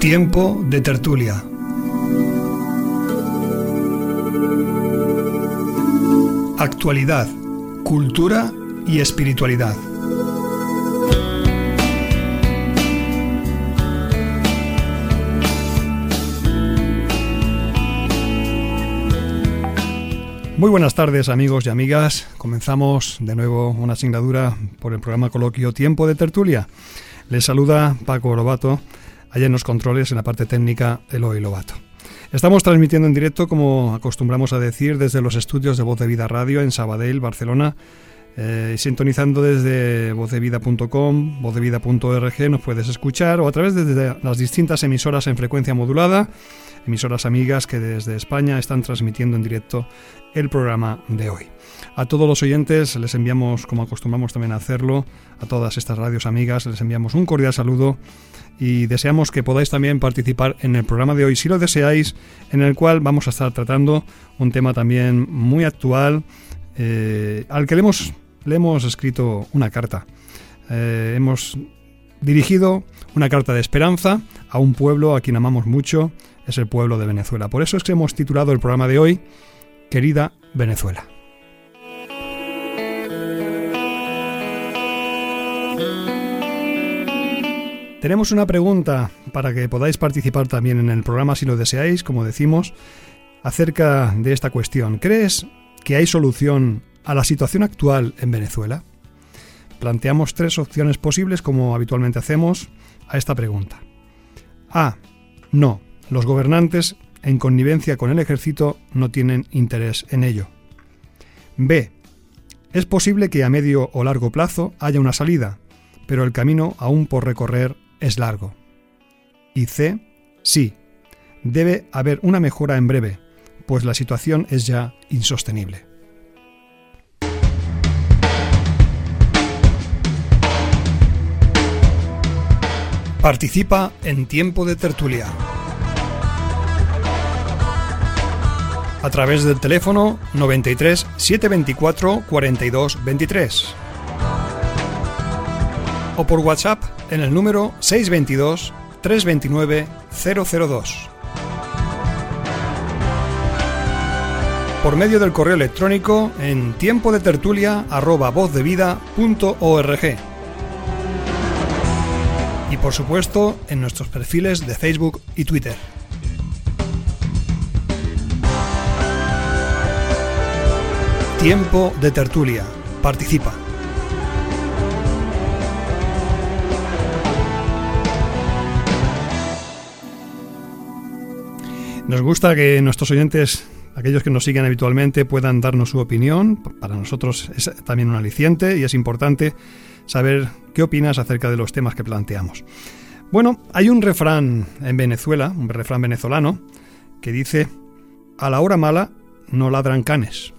Tiempo de tertulia. Actualidad, cultura y espiritualidad. Muy buenas tardes, amigos y amigas. Comenzamos de nuevo una asignatura por el programa coloquio Tiempo de tertulia. Les saluda Paco Lobato, allá en los controles, en la parte técnica, Eloy Lobato. Estamos transmitiendo en directo, como acostumbramos a decir, desde los estudios de Voz de Vida Radio en Sabadell, Barcelona, sintonizando desde vozdevida.com, vozdevida.org, nos puedes escuchar, o a través de las distintas emisoras en frecuencia modulada, emisoras amigas que desde España están transmitiendo en directo el programa de hoy. A todos los oyentes les enviamos, como acostumbramos también a hacerlo, a todas estas radios amigas, les enviamos un cordial saludo y deseamos que podáis también participar en el programa de hoy, si lo deseáis, en el cual vamos a estar tratando un tema también muy actual, al que le hemos escrito una carta. Hemos dirigido una carta de esperanza a un pueblo a quien amamos mucho, es el pueblo de Venezuela. Por eso es que hemos titulado el programa de hoy, Querida Venezuela. Tenemos una pregunta para que podáis participar también en el programa si lo deseáis, como decimos, acerca de esta cuestión. ¿Crees que hay solución a la situación actual en Venezuela? Planteamos 3 opciones posibles, como habitualmente hacemos, a esta pregunta. A. No. Los gobernantes, en connivencia con el ejército, no tienen interés en ello. B. Es posible que a medio o largo plazo haya una salida, pero el camino aún por recorrer es largo. Y C. Sí. Debe haber una mejora en breve, pues la situación es ya insostenible. Participa en Tiempo de tertulia a través del teléfono 93 724 42 23 o por WhatsApp en el número 622 329 002, por medio del correo electrónico en tiempodetertulia@vozdevida.org y por supuesto en nuestros perfiles de Facebook y Twitter. Tiempo de tertulia. Participa. Nos gusta que nuestros oyentes, aquellos que nos siguen habitualmente, puedan darnos su opinión. Para nosotros es también un aliciente y es importante saber qué opinas acerca de los temas que planteamos. Bueno, hay un refrán en Venezuela, un refrán venezolano, que dice: a la hora mala no ladran canes.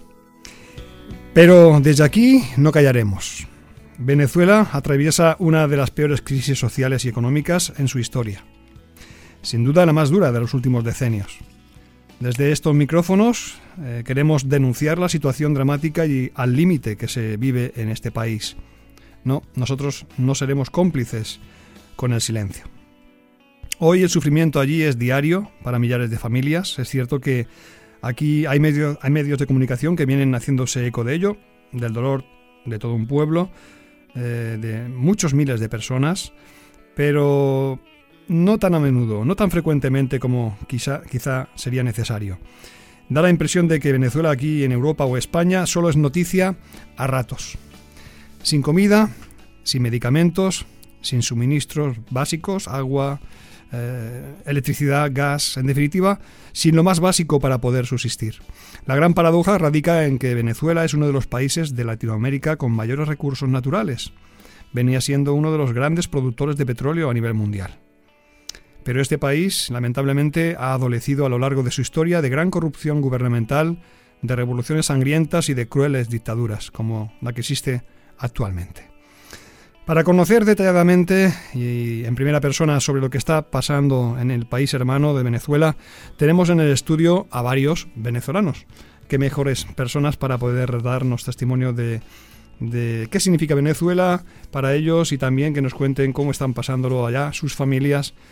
Pero desde aquí no callaremos. Venezuela atraviesa una de las peores crisis sociales y económicas en su historia. Sin duda la más dura de los últimos decenios. Desde estos micrófonos queremos denunciar la situación dramática y al límite que se vive en este país. No, nosotros no seremos cómplices con el silencio. Hoy el sufrimiento allí es diario para millares de familias. Es cierto que aquí hay medios de comunicación que vienen haciéndose eco de ello, del dolor de todo un pueblo, de muchos miles de personas, pero no tan a menudo, no tan frecuentemente como quizá sería necesario. Da la impresión de que Venezuela aquí en Europa o España solo es noticia a ratos. Sin comida, sin medicamentos, sin suministros básicos, agua, electricidad, gas, en definitiva, sin lo más básico para poder subsistir. La gran paradoja radica en que Venezuela es uno de los países de Latinoamérica con mayores recursos naturales. Venía siendo uno de los grandes productores de petróleo a nivel mundial. Pero este país, lamentablemente, ha adolecido a lo largo de su historia de gran corrupción gubernamental, de revoluciones sangrientas y de crueles dictaduras, como la que existe actualmente. Para conocer detalladamente y en primera persona sobre lo que está pasando en el país hermano de Venezuela, tenemos en el estudio a varios venezolanos. Qué mejores personas para poder darnos testimonio de qué significa Venezuela para ellos y también que nos cuenten cómo están pasándolo allá sus familias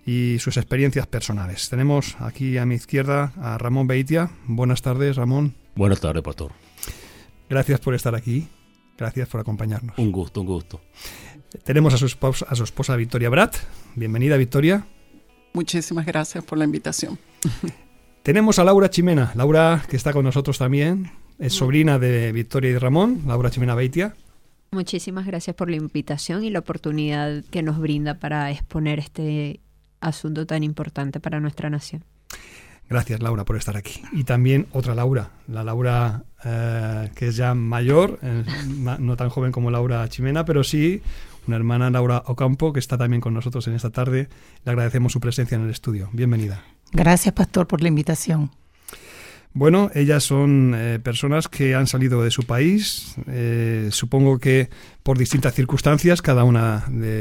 y sus experiencias personales. Tenemos aquí a mi izquierda a Ramón Beitia. Buenas tardes, Ramón. Buenas tardes, pastor. Gracias por estar aquí. Gracias por acompañarnos. Un gusto, un gusto. Tenemos a su esposa Victoria Brat. Bienvenida, Victoria. Muchísimas gracias por la invitación. Tenemos a Laura Chimena. Laura, que está con nosotros también, es sobrina de Victoria y Ramón. Laura Chimena Beitia. Muchísimas gracias por la invitación y la oportunidad que nos brinda para exponer este asunto tan importante para nuestra nación. Gracias, Laura, por estar aquí. Y también otra Laura, la Laura que es ya mayor, no tan joven como Laura Chimena, pero sí una hermana, Laura Ocampo, que está también con nosotros en esta tarde. Le agradecemos su presencia en el estudio. Bienvenida. Gracias, pastor, por la invitación. Bueno, ellas son personas que han salido de su país, supongo que por distintas circunstancias, cada uno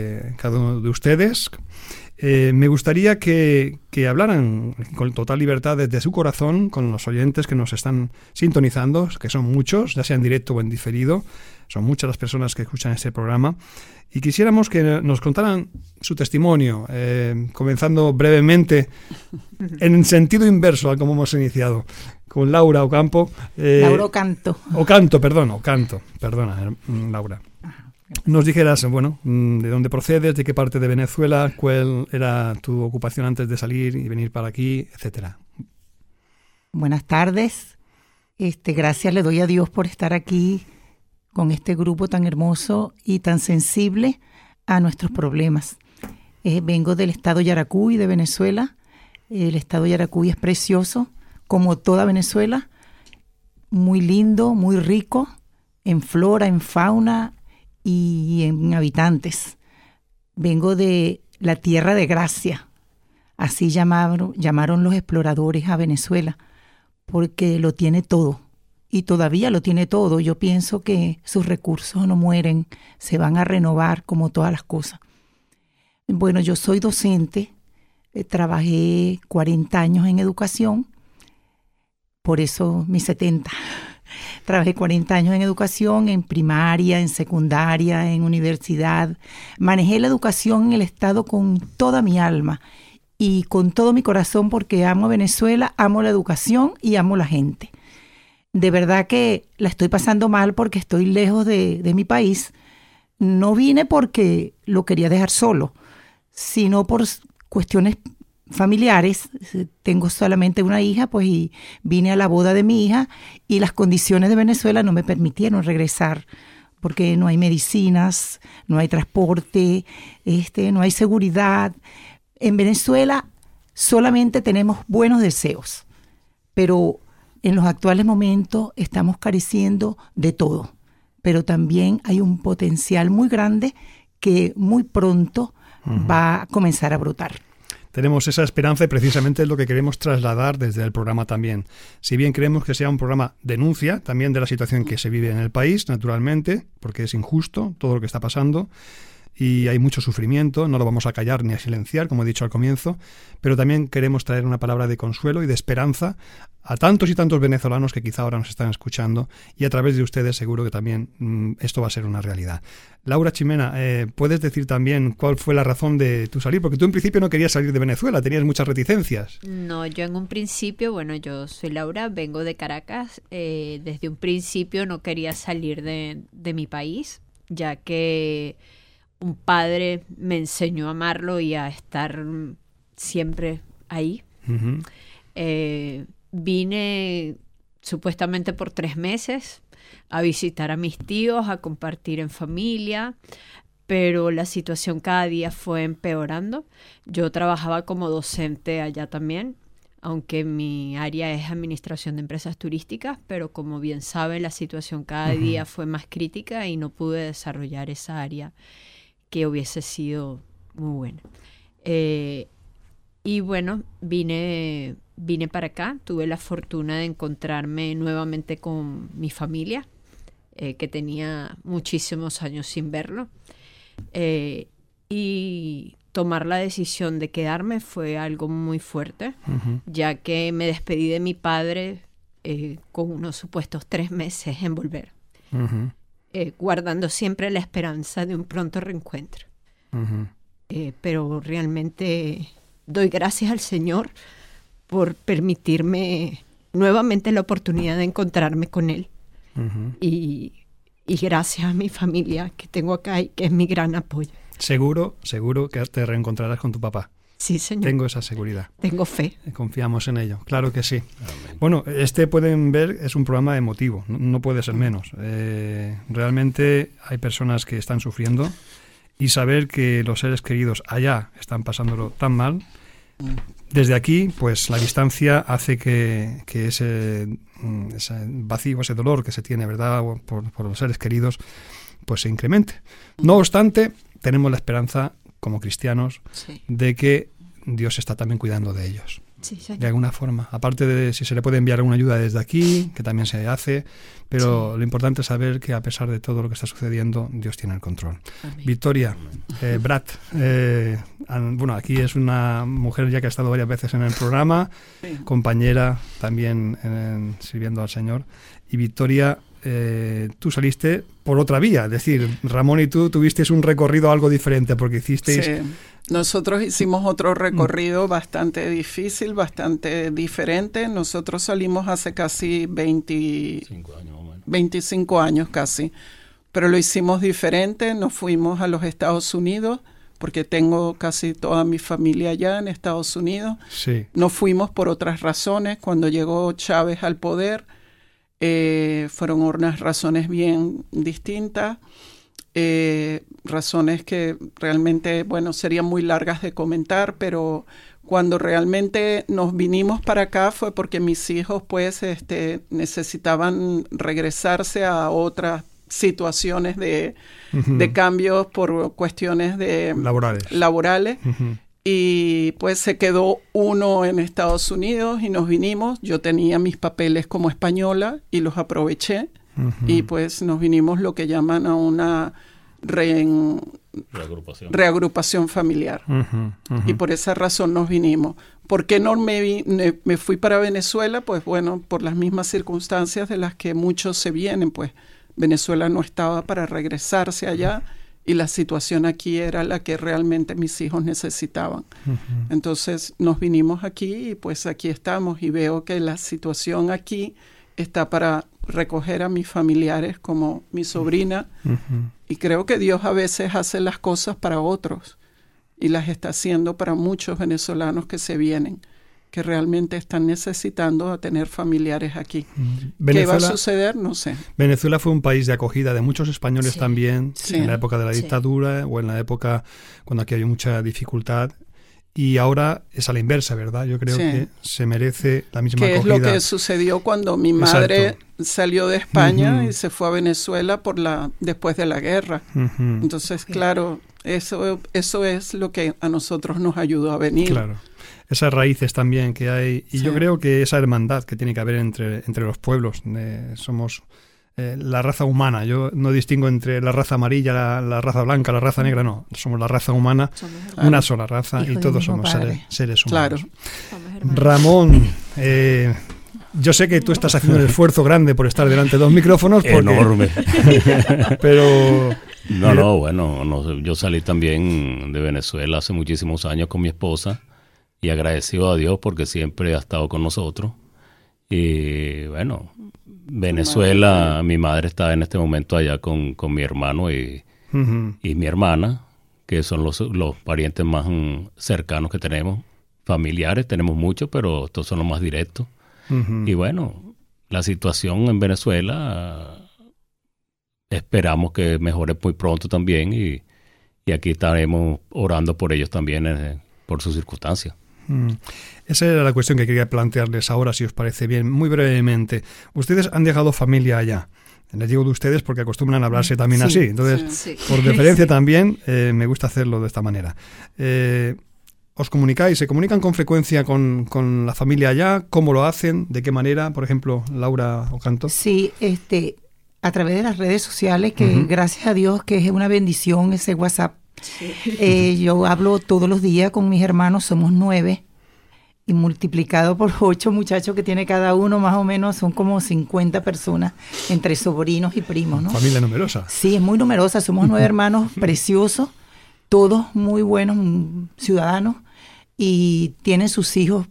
de ustedes. Me gustaría que hablaran con total libertad desde su corazón con los oyentes que nos están sintonizando, que son muchos, ya sea en directo o en diferido. Son muchas las personas que escuchan este programa. Y quisiéramos que nos contaran su testimonio, comenzando brevemente en sentido inverso a como hemos iniciado, con Laura Ocampo. Laura Ocanto. Ocanto, perdona, Laura. Nos dijeras, bueno, de dónde procedes, de qué parte de Venezuela, cuál era tu ocupación antes de salir y venir para aquí, etcétera. Buenas tardes. Gracias le doy a Dios por estar aquí con este grupo tan hermoso y tan sensible a nuestros problemas. Vengo del estado Yaracuy de Venezuela. El estado Yaracuy es precioso, como toda Venezuela, muy lindo, muy rico en flora, en fauna y en habitantes. Vengo de la tierra de gracia, así llamaron los exploradores a Venezuela, porque lo tiene todo. Y todavía lo tiene todo. Yo pienso que sus recursos no mueren, se van a renovar como todas las cosas. Bueno, yo soy docente, trabajé 40 años en educación, por eso mis 70. Trabajé 40 años en educación, en primaria, en secundaria, en universidad. Manejé la educación en el Estado con toda mi alma y con todo mi corazón porque amo Venezuela, amo la educación y amo la gente. De verdad que la estoy pasando mal porque estoy lejos de mi país. No vine porque lo quería dejar solo, sino por cuestiones familiares. Tengo solamente una hija, pues, y vine a la boda de mi hija y las condiciones de Venezuela no me permitieron regresar porque no hay medicinas, no hay transporte, no hay seguridad. En Venezuela solamente tenemos buenos deseos, pero en los actuales momentos estamos careciendo de todo, pero también hay un potencial muy grande que muy pronto va a comenzar a brotar. Tenemos esa esperanza y precisamente es lo que queremos trasladar desde el programa también. Si bien queremos que sea un programa denuncia también de la situación que se vive en el país, naturalmente, porque es injusto todo lo que está pasando y hay mucho sufrimiento, no lo vamos a callar ni a silenciar, como he dicho al comienzo, pero también queremos traer una palabra de consuelo y de esperanza a tantos y tantos venezolanos que quizá ahora nos están escuchando y a través de ustedes seguro que también esto va a ser una realidad. Laura Chimena, ¿puedes decir también cuál fue la razón de tu salir? Porque tú en principio no querías salir de Venezuela, tenías muchas reticencias. No, yo en un principio, bueno, yo soy Laura, vengo de Caracas. Desde un principio no quería salir de mi país, ya que un padre me enseñó a amarlo y a estar siempre ahí. Uh-huh. Vine supuestamente por 3 meses a visitar a mis tíos, a compartir en familia, pero la situación cada día fue empeorando. Yo trabajaba como docente allá también, aunque mi área es administración de empresas turísticas, pero como bien sabe, la situación cada día fue más crítica y no pude desarrollar esa área que hubiese sido muy buena. Y bueno, vine para acá, tuve la fortuna de encontrarme nuevamente con mi familia, que tenía muchísimos años sin verlo, y tomar la decisión de quedarme fue algo muy fuerte, ya que me despedí de mi padre con unos supuestos 3 meses en volver, guardando siempre la esperanza de un pronto reencuentro. Pero realmente doy gracias al Señor por permitirme nuevamente la oportunidad de encontrarme con Él. Y gracias a mi familia que tengo acá y que es mi gran apoyo. Seguro que te reencontrarás con tu papá. Sí, Señor. Tengo esa seguridad. Tengo fe. Confiamos en ello, claro que sí. Amén. Bueno, pueden ver, es un programa emotivo, no puede ser menos. Realmente hay personas que están sufriendo y saber que los seres queridos allá están pasándolo tan mal, desde aquí, pues la distancia hace que ese vacío, ese dolor que se tiene, ¿verdad?, por los seres queridos, pues se incremente. No obstante, tenemos la esperanza como cristianos de que Dios está también cuidando de ellos. Sí, Señor. De alguna forma. Aparte de si se le puede enviar alguna ayuda desde aquí, que también se hace, pero lo importante es saber que a pesar de todo lo que está sucediendo, Dios tiene el control. Amén. Victoria, Brad, bueno, aquí es una mujer ya que ha estado varias veces en el programa, compañera también sirviendo al Señor. Y Victoria, tú saliste por otra vía, es decir, Ramón y tú tuvisteis un recorrido algo diferente porque hicisteis... Sí. Nosotros hicimos otro recorrido bastante difícil, bastante diferente. Nosotros salimos hace casi 25 años más o menos. 25 años casi, pero lo hicimos diferente. Nos fuimos a los Estados Unidos porque tengo casi toda mi familia allá en Estados Unidos. Sí. Nos fuimos por otras razones. Cuando llegó Chávez al poder, fueron unas razones bien distintas. Razones que realmente, bueno, serían muy largas de comentar, pero cuando realmente nos vinimos para acá fue porque mis hijos pues necesitaban regresarse a otras situaciones de cambios por cuestiones de laborales. Y pues se quedó uno en Estados Unidos y nos vinimos. Yo tenía mis papeles como española y los aproveché. Y pues nos vinimos lo que llaman a una reagrupación familiar. Y por esa razón nos vinimos. ¿Por qué no me fui para Venezuela? Pues bueno, por las mismas circunstancias de las que muchos se vienen. Pues Venezuela no estaba para regresarse allá y la situación aquí era la que realmente mis hijos necesitaban. Entonces nos vinimos aquí y pues aquí estamos y veo que la situación aquí está para recoger a mis familiares como mi sobrina y creo que Dios a veces hace las cosas para otros y las está haciendo para muchos venezolanos que se vienen, que realmente están necesitando a tener familiares aquí. ¿Qué va a suceder? No sé. Venezuela fue un país de acogida de muchos españoles también, en la época de la dictadura o en la época cuando aquí había mucha dificultad. Y ahora es a la inversa, ¿verdad? Yo creo que se merece la misma acogida. ¿Qué es lo que sucedió cuando mi madre salió de España y se fue a Venezuela después de la guerra? Entonces, claro, eso es lo que a nosotros nos ayudó a venir. Claro. Esas raíces también que hay. Y yo creo que esa hermandad que tiene que haber entre los pueblos. Somos la raza humana. Yo no distingo entre la raza amarilla, la raza blanca, la raza negra, no. Somos la raza humana, una sola raza y todos somos seres humanos. Claro. Ramón, yo sé que tú estás haciendo un esfuerzo grande por estar delante de dos micrófonos. Enorme. Pero... Bueno, yo salí también de Venezuela hace muchísimos años con mi esposa y agradecido a Dios porque siempre ha estado con nosotros. Y bueno, Venezuela, mi madre está en este momento allá con mi hermano y mi hermana, que son los parientes más cercanos que tenemos. Familiares tenemos muchos, pero estos son los más directos. Y bueno, la situación en Venezuela esperamos que mejore muy pronto también y aquí estaremos orando por ellos también, por sus circunstancias. Esa era la cuestión que quería plantearles ahora, si os parece bien, muy brevemente. Ustedes han dejado familia allá. Les digo de ustedes porque acostumbran a hablarse también así. Entonces, por deferencia también, me gusta hacerlo de esta manera. ¿Os comunicáis? ¿Se comunican con frecuencia con la familia allá? ¿Cómo lo hacen? ¿De qué manera? Por ejemplo, Laura Ocanto. Sí, a través de las redes sociales, que gracias a Dios que es una bendición ese WhatsApp. Yo hablo todos los días con mis hermanos, somos 9 y multiplicado por 8 muchachos que tiene cada uno, más o menos son como 50 personas entre sobrinos y primos, ¿no? Familia numerosa. Sí, es muy numerosa, somos 9 hermanos preciosos, todos muy buenos ciudadanos y tienen sus hijos,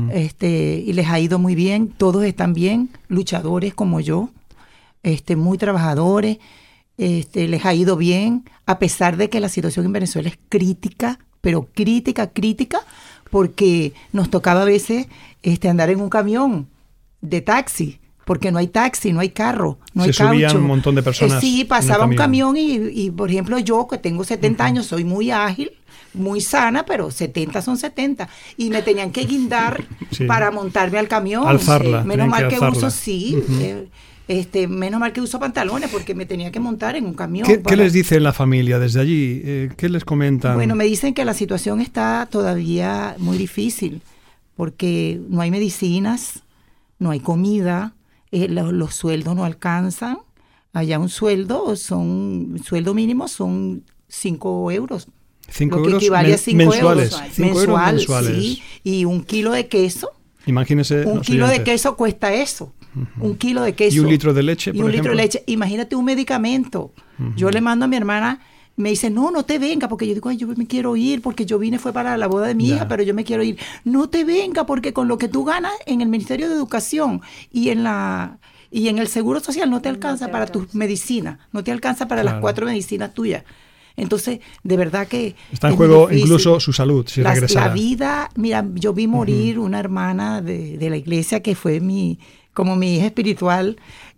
y les ha ido muy bien. Todos están bien, luchadores como yo, muy trabajadores. Les ha ido bien, a pesar de que la situación en Venezuela es crítica, pero crítica, porque nos tocaba a veces andar en un camión de taxi, porque no hay taxi, no hay carro, no hay caucho. Se subían un montón de personas. Sí, pasaba un camión y, por ejemplo, yo que tengo 70 años, soy muy ágil, muy sana, pero 70 son 70. Y me tenían que guindar para montarme al camión. Alzarla. Menos mal que uso, menos mal que uso pantalones porque me tenía que montar en un camión. ¿Qué les dice la familia desde allí? ¿Qué les comentan? Bueno, me dicen que la situación está todavía muy difícil porque no hay medicinas, no hay comida, los sueldos no alcanzan. Allá un sueldo mínimo son 5 euros. 5 euros equivale a 5 mensuales. Euros. Mensual, sí. Y un kilo de queso. Imagínese. Un kilo de queso cuesta eso. Un kilo de queso. ¿Y un litro de leche, por ejemplo? Litro de leche. Imagínate un medicamento. Yo le mando a mi hermana, me dice, no te venga, porque yo digo, ay, yo me quiero ir, porque yo vine fue para la boda de mi hija, pero yo me quiero ir. No te venga, porque con lo que tú ganas en el Ministerio de Educación y en el Seguro Social no te alcanza para tus medicinas, no te alcanza para las 4 medicinas tuyas. Entonces, de verdad que está en juego incluso su salud, si regresara. La vida, mira, yo vi morir una hermana de la iglesia que fue como mi hija espiritual,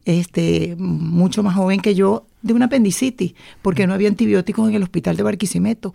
mucho más joven que yo, de una apendicitis, porque no había antibióticos en el hospital de Barquisimeto.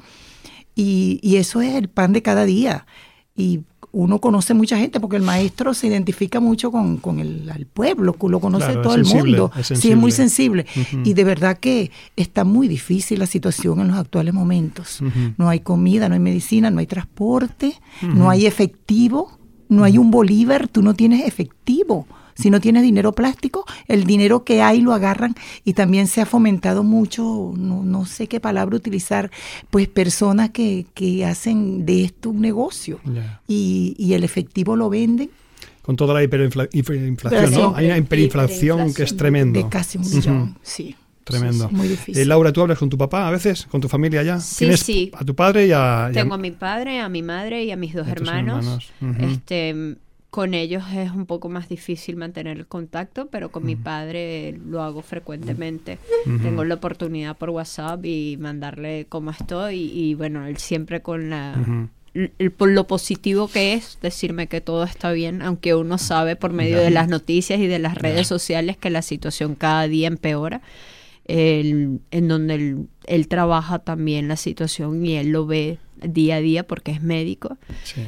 Y eso es el pan de cada día. Y uno conoce mucha gente, porque el maestro se identifica mucho con el pueblo, lo conoce todo el mundo. Sí, es muy sensible. Y de verdad que está muy difícil la situación en los actuales momentos. No hay comida, no hay medicina, no hay transporte, no hay efectivo, no hay un bolívar, tú no tienes efectivo. Si no tienes dinero plástico, el dinero que hay lo agarran, y también se ha fomentado mucho, no sé qué palabra utilizar, pues personas que hacen de esto un negocio, y el efectivo lo venden. Con toda la hiperinflación, ¿no? Hay una hiperinflación que es tremendo. De casi 1 millón, sí. Tremendo. Sí, muy difícil. Laura, ¿tú hablas con tu papá a veces? ¿Con tu familia ya? Sí. ¿A tu padre y a...? Tengo a mi padre, a mi madre y a mis 2 hermanos. Con ellos es un poco más difícil mantener el contacto, pero con mi padre lo hago frecuentemente. Tengo la oportunidad por WhatsApp y mandarle cómo estoy, y bueno, él siempre con por lo positivo que es, decirme que todo está bien, aunque uno sabe por medio de las noticias y de las redes sociales que la situación cada día empeora. En donde él trabaja también la situación y él lo ve día a día porque es médico,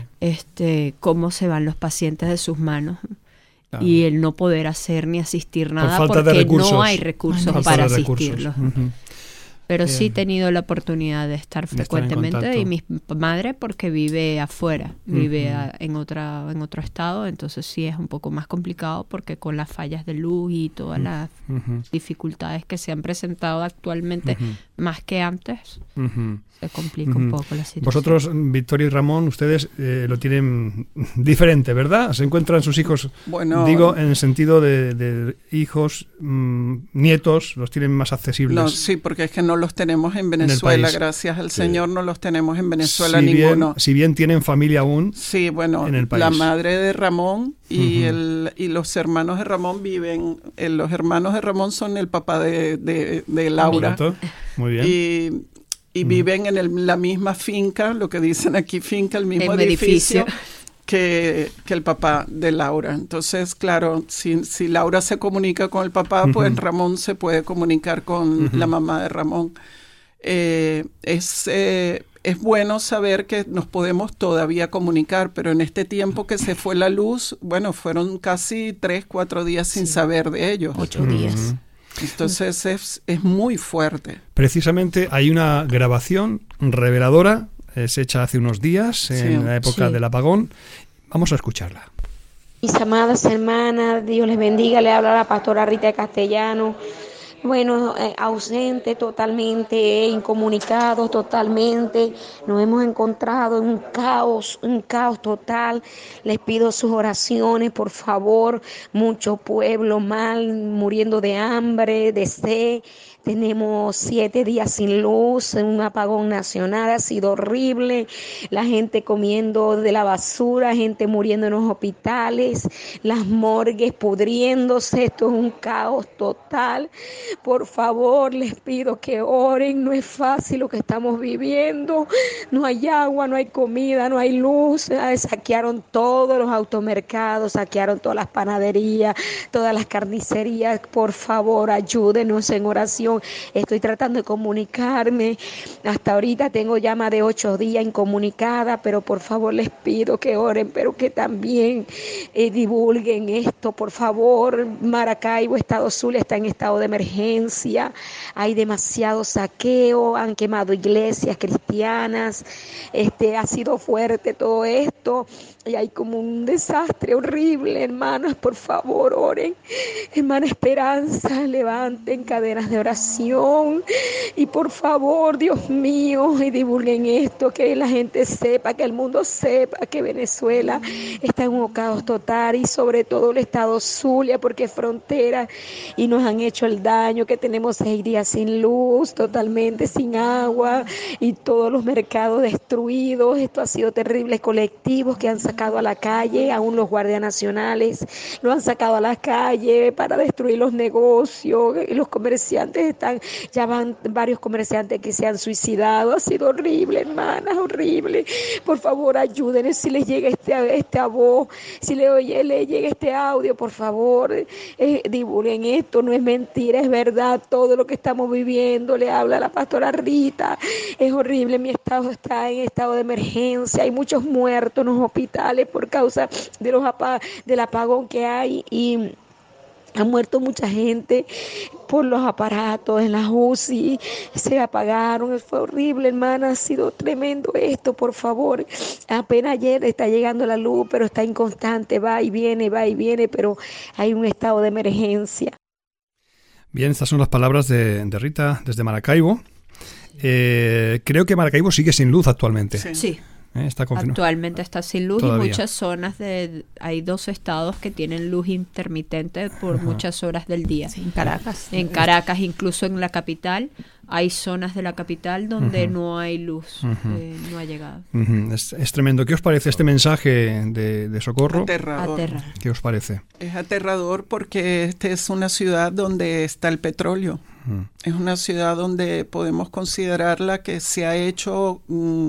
cómo se van los pacientes de sus manos, y el no poder hacer ni asistir nada porque no hay recursos para asistirlos. Pero sí he tenido la oportunidad de estar frecuentemente, y mi madre porque vive afuera, vive en otro estado, entonces sí es un poco más complicado porque con las fallas de luz y todas las dificultades que se han presentado actualmente más que antes, se complica un poco la situación. Vosotros, Victoria y Ramón, ustedes lo tienen diferente, ¿verdad? ¿Se encuentran sus hijos, digo, en el sentido de hijos, nietos, los tienen más accesibles? No, sí, porque es que no los tenemos en Venezuela, gracias al Señor no los tenemos en Venezuela ninguno. Si bien tienen familia aún, sí, bueno, en el país. La madre de Ramón y los hermanos de Ramón viven, los hermanos de Ramón son el papá de Laura. Muy bien. Y viven en la misma finca, lo que dicen aquí finca, el mismo edificio que el papá de Laura. Entonces, claro, si Laura se comunica con el papá, pues Ramón se puede comunicar con la mamá de Ramón. Es bueno saber que nos podemos todavía comunicar, pero en este tiempo que se fue la luz, bueno, fueron casi 3-4 días sin saber de ellos. 8 días. Entonces es muy fuerte. Precisamente hay una grabación reveladora, es hecha hace unos días, en la época del apagón. Vamos a escucharla. Mis amadas hermanas, Dios les bendiga, le habla la pastora Rita Castellano. bueno, ausentes totalmente, incomunicados totalmente. Nos hemos encontrado en un caos total. Les pido sus oraciones, por favor. Mucho pueblo mal, muriendo de hambre, de sed. Tenemos 7 días sin luz, un apagón nacional, ha sido horrible. La gente comiendo de la basura, gente muriendo en los hospitales, las morgues pudriéndose. Esto es un caos total. Por favor, les pido que oren. No es fácil lo que estamos viviendo. No hay agua, no hay comida, no hay luz. Saquearon todos los automercados, saquearon todas las panaderías, todas las carnicerías. Por favor, ayúdenos en oración. Estoy tratando de comunicarme. Hasta ahorita tengo ya más de 8 días incomunicada, pero por favor les pido que oren, pero que también divulguen esto, por favor. Maracaibo, Estado Zulia, está en estado de emergencia. Hay demasiado saqueo, han quemado iglesias cristianas. Ha sido fuerte todo esto y hay como un desastre horrible. Hermanas, por favor, oren. Hermana Esperanza, levanten cadenas de oración y por favor, Dios mío, y divulguen esto, que la gente sepa, que el mundo sepa que Venezuela está en un caos total y sobre todo el estado Zulia, porque es frontera y nos han hecho el daño, que tenemos 6 días sin luz, totalmente sin agua y todos los mercados destruidos. Esto ha sido terrible. Colectivos que han sacado a la calle, aún los guardias nacionales lo han sacado a la calle para destruir los negocios. Los comerciantes ya van varios comerciantes que se han suicidado. Ha sido horrible, hermanas, horrible. Por favor, ayúdenme. Si les llega esta voz, si le llega este audio, por favor, divulguen esto. No es mentira, es verdad. Todo lo que estamos viviendo, le habla la pastora Rita. Es horrible. Mi estado está en estado de emergencia. Hay muchos muertos en los hospitales por causa del apagón que hay y ha muerto mucha gente por los aparatos en las UCI, se apagaron. Fue horrible, hermana, ha sido tremendo esto, por favor. Apenas ayer está llegando la luz, pero está inconstante, va y viene, pero hay un estado de emergencia. Bien, estas son las palabras de Rita desde Maracaibo. Creo que Maracaibo sigue sin luz actualmente. Sí. Está actualmente está sin luz. Todavía. Y muchas zonas hay 2 estados que tienen luz intermitente por muchas horas del día. Sí, en Caracas, incluso en la capital, hay zonas de la capital donde no hay luz, no ha llegado. Es tremendo. ¿Qué os parece este mensaje de socorro? Aterrador. ¿Qué os parece? Es aterrador porque esta es una ciudad donde está el petróleo. Es una ciudad donde podemos considerarla que se ha hecho,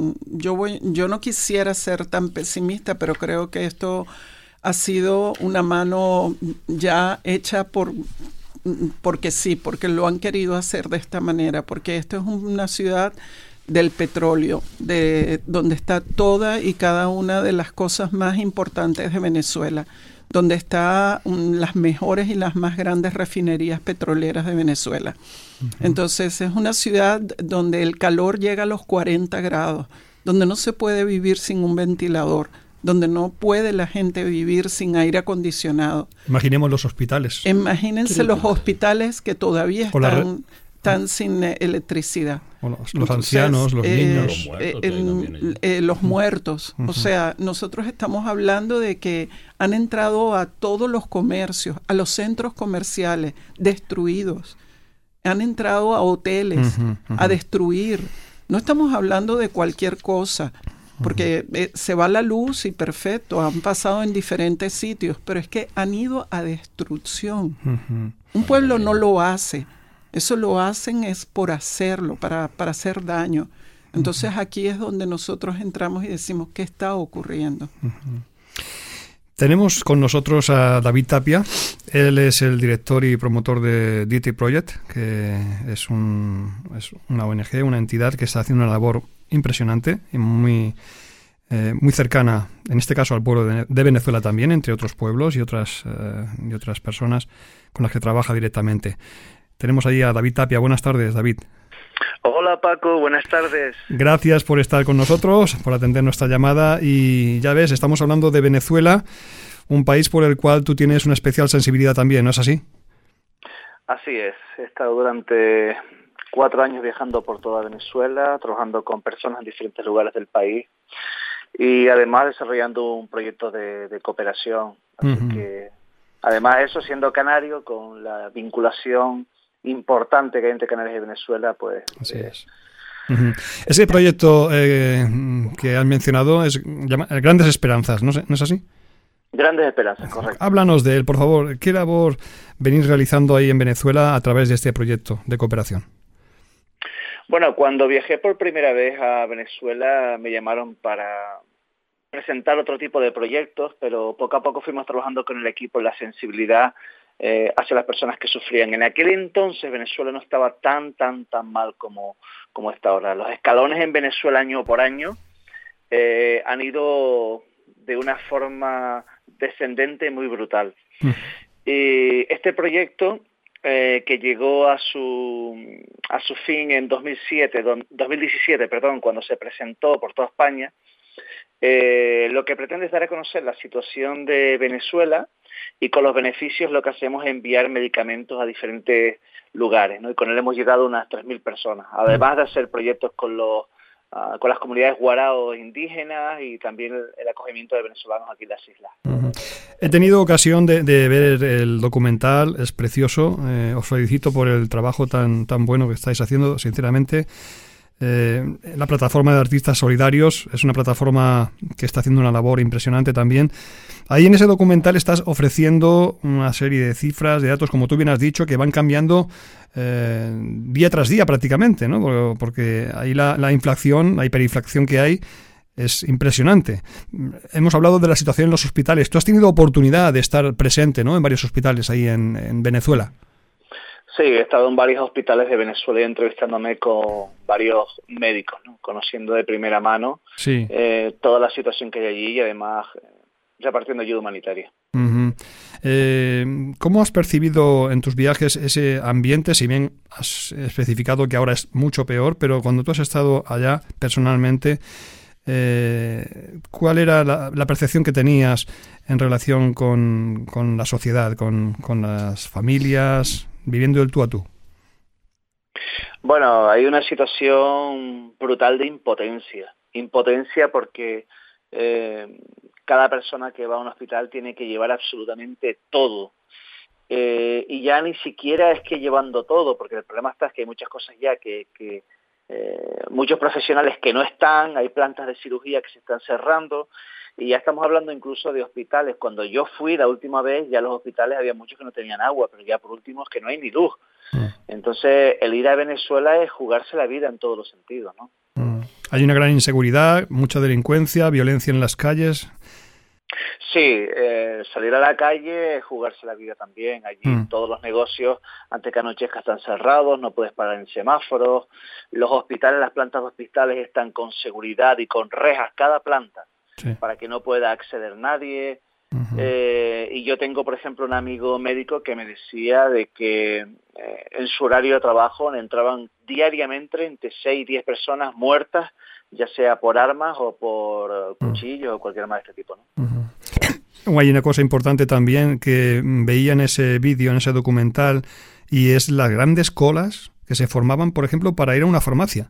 yo no quisiera ser tan pesimista, pero creo que esto ha sido una mano ya hecha porque sí, porque lo han querido hacer de esta manera, porque esto es una ciudad del petróleo, donde está toda y cada una de las cosas más importantes de Venezuela, donde están las mejores y las más grandes refinerías petroleras de Venezuela. Entonces es una ciudad donde el calor llega a los 40 grados, donde no se puede vivir sin un ventilador, donde no puede la gente vivir sin aire acondicionado. Imaginemos los hospitales. Imagínense los hospitales que todavía están sin electricidad. Bueno, los ancianos, los niños. Los muertos. O sea, nosotros estamos hablando de que han entrado a todos los comercios, a los centros comerciales destruidos. Han entrado a hoteles a destruir. No estamos hablando de cualquier cosa, porque se va la luz y perfecto, han pasado en diferentes sitios, pero es que han ido a destrucción. Un pueblo no lo hace. Eso lo hacen es por hacerlo, para hacer daño. Entonces aquí es donde nosotros entramos y decimos, ¿qué está ocurriendo? Tenemos con nosotros a David Tapia. Él es el director y promotor de Deity Project, que es una ONG, una entidad que está haciendo una labor impresionante y muy cercana, en este caso al pueblo de Venezuela también, entre otros pueblos y otras personas con las que trabaja directamente. Tenemos ahí a David Tapia. Buenas tardes, David. Hola, Paco. Buenas tardes. Gracias por estar con nosotros, por atender nuestra llamada. Y ya ves, estamos hablando de Venezuela, un país por el cual tú tienes una especial sensibilidad también, ¿no es así? Así es, he estado durante 4 años viajando por toda Venezuela, trabajando con personas en diferentes lugares del país y además desarrollando un proyecto de cooperación. Así que, además de eso, siendo canario, con la vinculación importante que hay entre Canarias y Venezuela, pues... Así es. Ese proyecto que has mencionado es Grandes Esperanzas, ¿no es así? Grandes Esperanzas, correcto. Háblanos de él, por favor. ¿Qué labor venís realizando ahí en Venezuela a través de este proyecto de cooperación? Bueno, cuando viajé por primera vez a Venezuela me llamaron para presentar otro tipo de proyectos, pero poco a poco fuimos trabajando con el equipo la sensibilidad hacia las personas que sufrían. En aquel entonces Venezuela no estaba tan mal como está ahora. Los escalones en Venezuela año por año han ido de una forma descendente muy brutal. Y este proyecto que llegó a su fin en 2017, cuando se presentó por toda España, lo que pretende es dar a conocer la situación de Venezuela y con los beneficios lo que hacemos es enviar medicamentos a diferentes lugares, ¿no? Y con él hemos llegado a unas 3.000 personas, además de hacer proyectos con las comunidades guaraos indígenas y también el acogimiento de venezolanos aquí en las islas. He tenido ocasión de ver el documental, es precioso, os felicito por el trabajo tan bueno que estáis haciendo, sinceramente. La plataforma de artistas solidarios es una plataforma que está haciendo una labor impresionante también. Ahí en ese documental estás ofreciendo una serie de cifras, de datos, como tú bien has dicho, que van cambiando día tras día prácticamente, ¿no? Porque ahí la inflación, la hiperinflación que hay es impresionante. Hemos hablado de la situación en los hospitales. Tú has tenido oportunidad de estar presente, ¿no?, en varios hospitales ahí en Venezuela. Sí, he estado en varios hospitales de Venezuela y entrevistándome con varios médicos, ¿no?, conociendo de primera mano toda la situación que hay allí y además repartiendo ayuda humanitaria. ¿Cómo has percibido en tus viajes ese ambiente? Si bien has especificado que ahora es mucho peor, pero cuando tú has estado allá personalmente, ¿cuál era la percepción que tenías en relación con la sociedad, con las familias, viviendo el tú a tú? Bueno, hay una situación brutal de impotencia porque cada persona que va a un hospital tiene que llevar absolutamente todo. Y ya ni siquiera es que llevando todo, porque el problema está es que hay muchas cosas ya que muchos profesionales que no están, hay plantas de cirugía que se están cerrando, y ya estamos hablando incluso de hospitales. Cuando yo fui la última vez, ya los hospitales había muchos que no tenían agua, pero ya por último es que no hay ni luz. Entonces, el ir a Venezuela es jugarse la vida en todos los sentidos, ¿no? Hay una gran inseguridad, mucha delincuencia, violencia en las calles. Sí, salir a la calle es jugarse la vida también. Allí todos los negocios, antes que anochezca, están cerrados, no puedes parar en semáforos. Los hospitales, las plantas de hospitales están con seguridad y con rejas cada planta para que no pueda acceder nadie. Y yo tengo, por ejemplo, un amigo médico que me decía de que en su horario de trabajo entraban diariamente entre 6 y 10 personas muertas, ya sea por armas o por cuchillos o cualquier arma de este tipo, ¿no? Hay una cosa importante también que veía en ese vídeo, en ese documental, y es las grandes colas que se formaban, por ejemplo, para ir a una farmacia.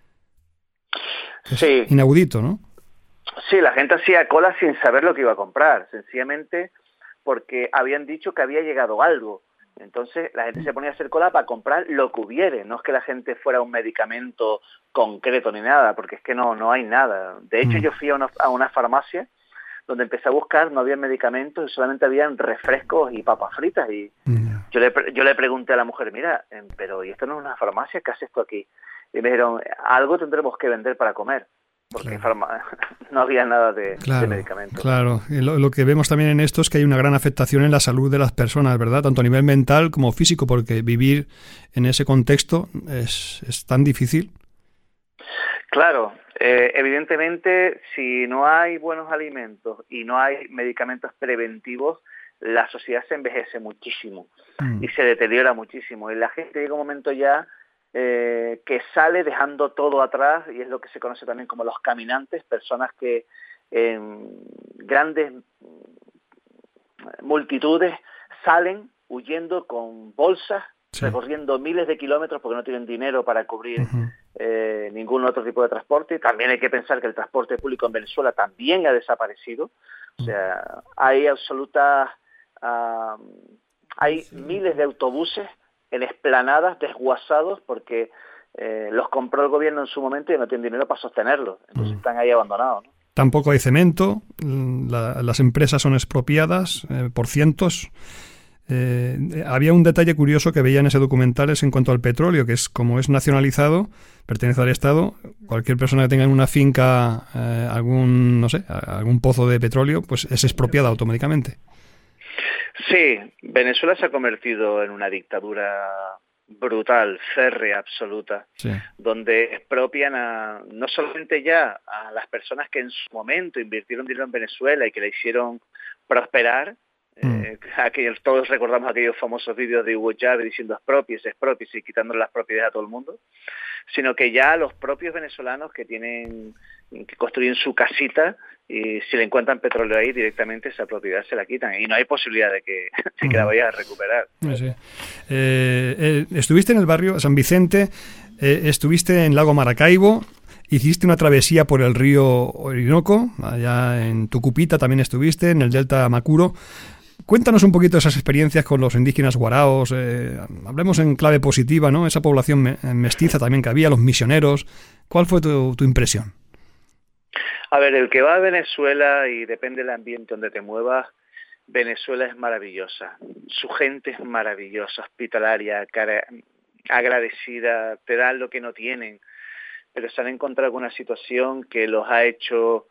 Es inaudito, ¿no? Sí, la gente hacía cola sin saber lo que iba a comprar, sencillamente porque habían dicho que había llegado algo. Entonces la gente se ponía a hacer cola para comprar lo que hubiere, no es que la gente fuera un medicamento concreto ni nada, porque es que no hay nada. De hecho, yo fui a una farmacia donde empecé a buscar, no había medicamentos y solamente habían refrescos y papas fritas. Y yo le pregunté a la mujer, mira, pero ¿y esto no es una farmacia? ¿Qué haces esto aquí? Y me dijeron, algo tendremos que vender para comer, porque no había nada de medicamentos. Claro, y lo que vemos también en esto es que hay una gran afectación en la salud de las personas, ¿verdad? Tanto a nivel mental como físico, porque vivir en ese contexto es tan difícil. Claro, evidentemente, si no hay buenos alimentos y no hay medicamentos preventivos, la sociedad se envejece muchísimo y se deteriora muchísimo. Y la gente llega un momento ya que sale dejando todo atrás, y es lo que se conoce también como los caminantes, personas que en grandes multitudes salen huyendo con bolsas recorriendo miles de kilómetros porque no tienen dinero para cubrir ningún otro tipo de transporte. También hay que pensar que el transporte público en Venezuela también ha desaparecido. O sea, hay hay miles de autobuses en esplanadas desguazados porque los compró el gobierno en su momento y no tienen dinero para sostenerlos. Entonces están ahí abandonados, ¿no? Tampoco hay cemento, las empresas son expropiadas por cientos. Había un detalle curioso que veía en ese documental en cuanto al petróleo, que es como es nacionalizado, pertenece al Estado, cualquier persona que tenga en una finca algún pozo de petróleo, pues es expropiada automáticamente. Sí, Venezuela se ha convertido en una dictadura brutal, férrea, absoluta, donde expropian no solamente ya a las personas que en su momento invirtieron dinero en Venezuela y que la hicieron prosperar. Todos recordamos aquellos famosos vídeos de Hugo Chávez diciendo expropies y quitándole las propiedades a todo el mundo, sino que ya los propios venezolanos que construyen su casita y si le encuentran petróleo ahí directamente esa propiedad se la quitan y no hay posibilidad de que la vayas a recuperar. Sí. Estuviste en el barrio San Vicente, estuviste en Lago Maracaibo, hiciste una travesía por el río Orinoco, allá en Tucupita también estuviste, en el delta Macuro. Cuéntanos un poquito esas experiencias con los indígenas guaraos, hablemos en clave positiva, ¿no? Esa población mestiza también que había, los misioneros. ¿Cuál fue tu impresión? A ver, el que va a Venezuela y depende del ambiente donde te muevas, Venezuela es maravillosa. Su gente es maravillosa, hospitalaria, agradecida, te dan lo que no tienen, pero se han encontrado con una situación que los ha hecho...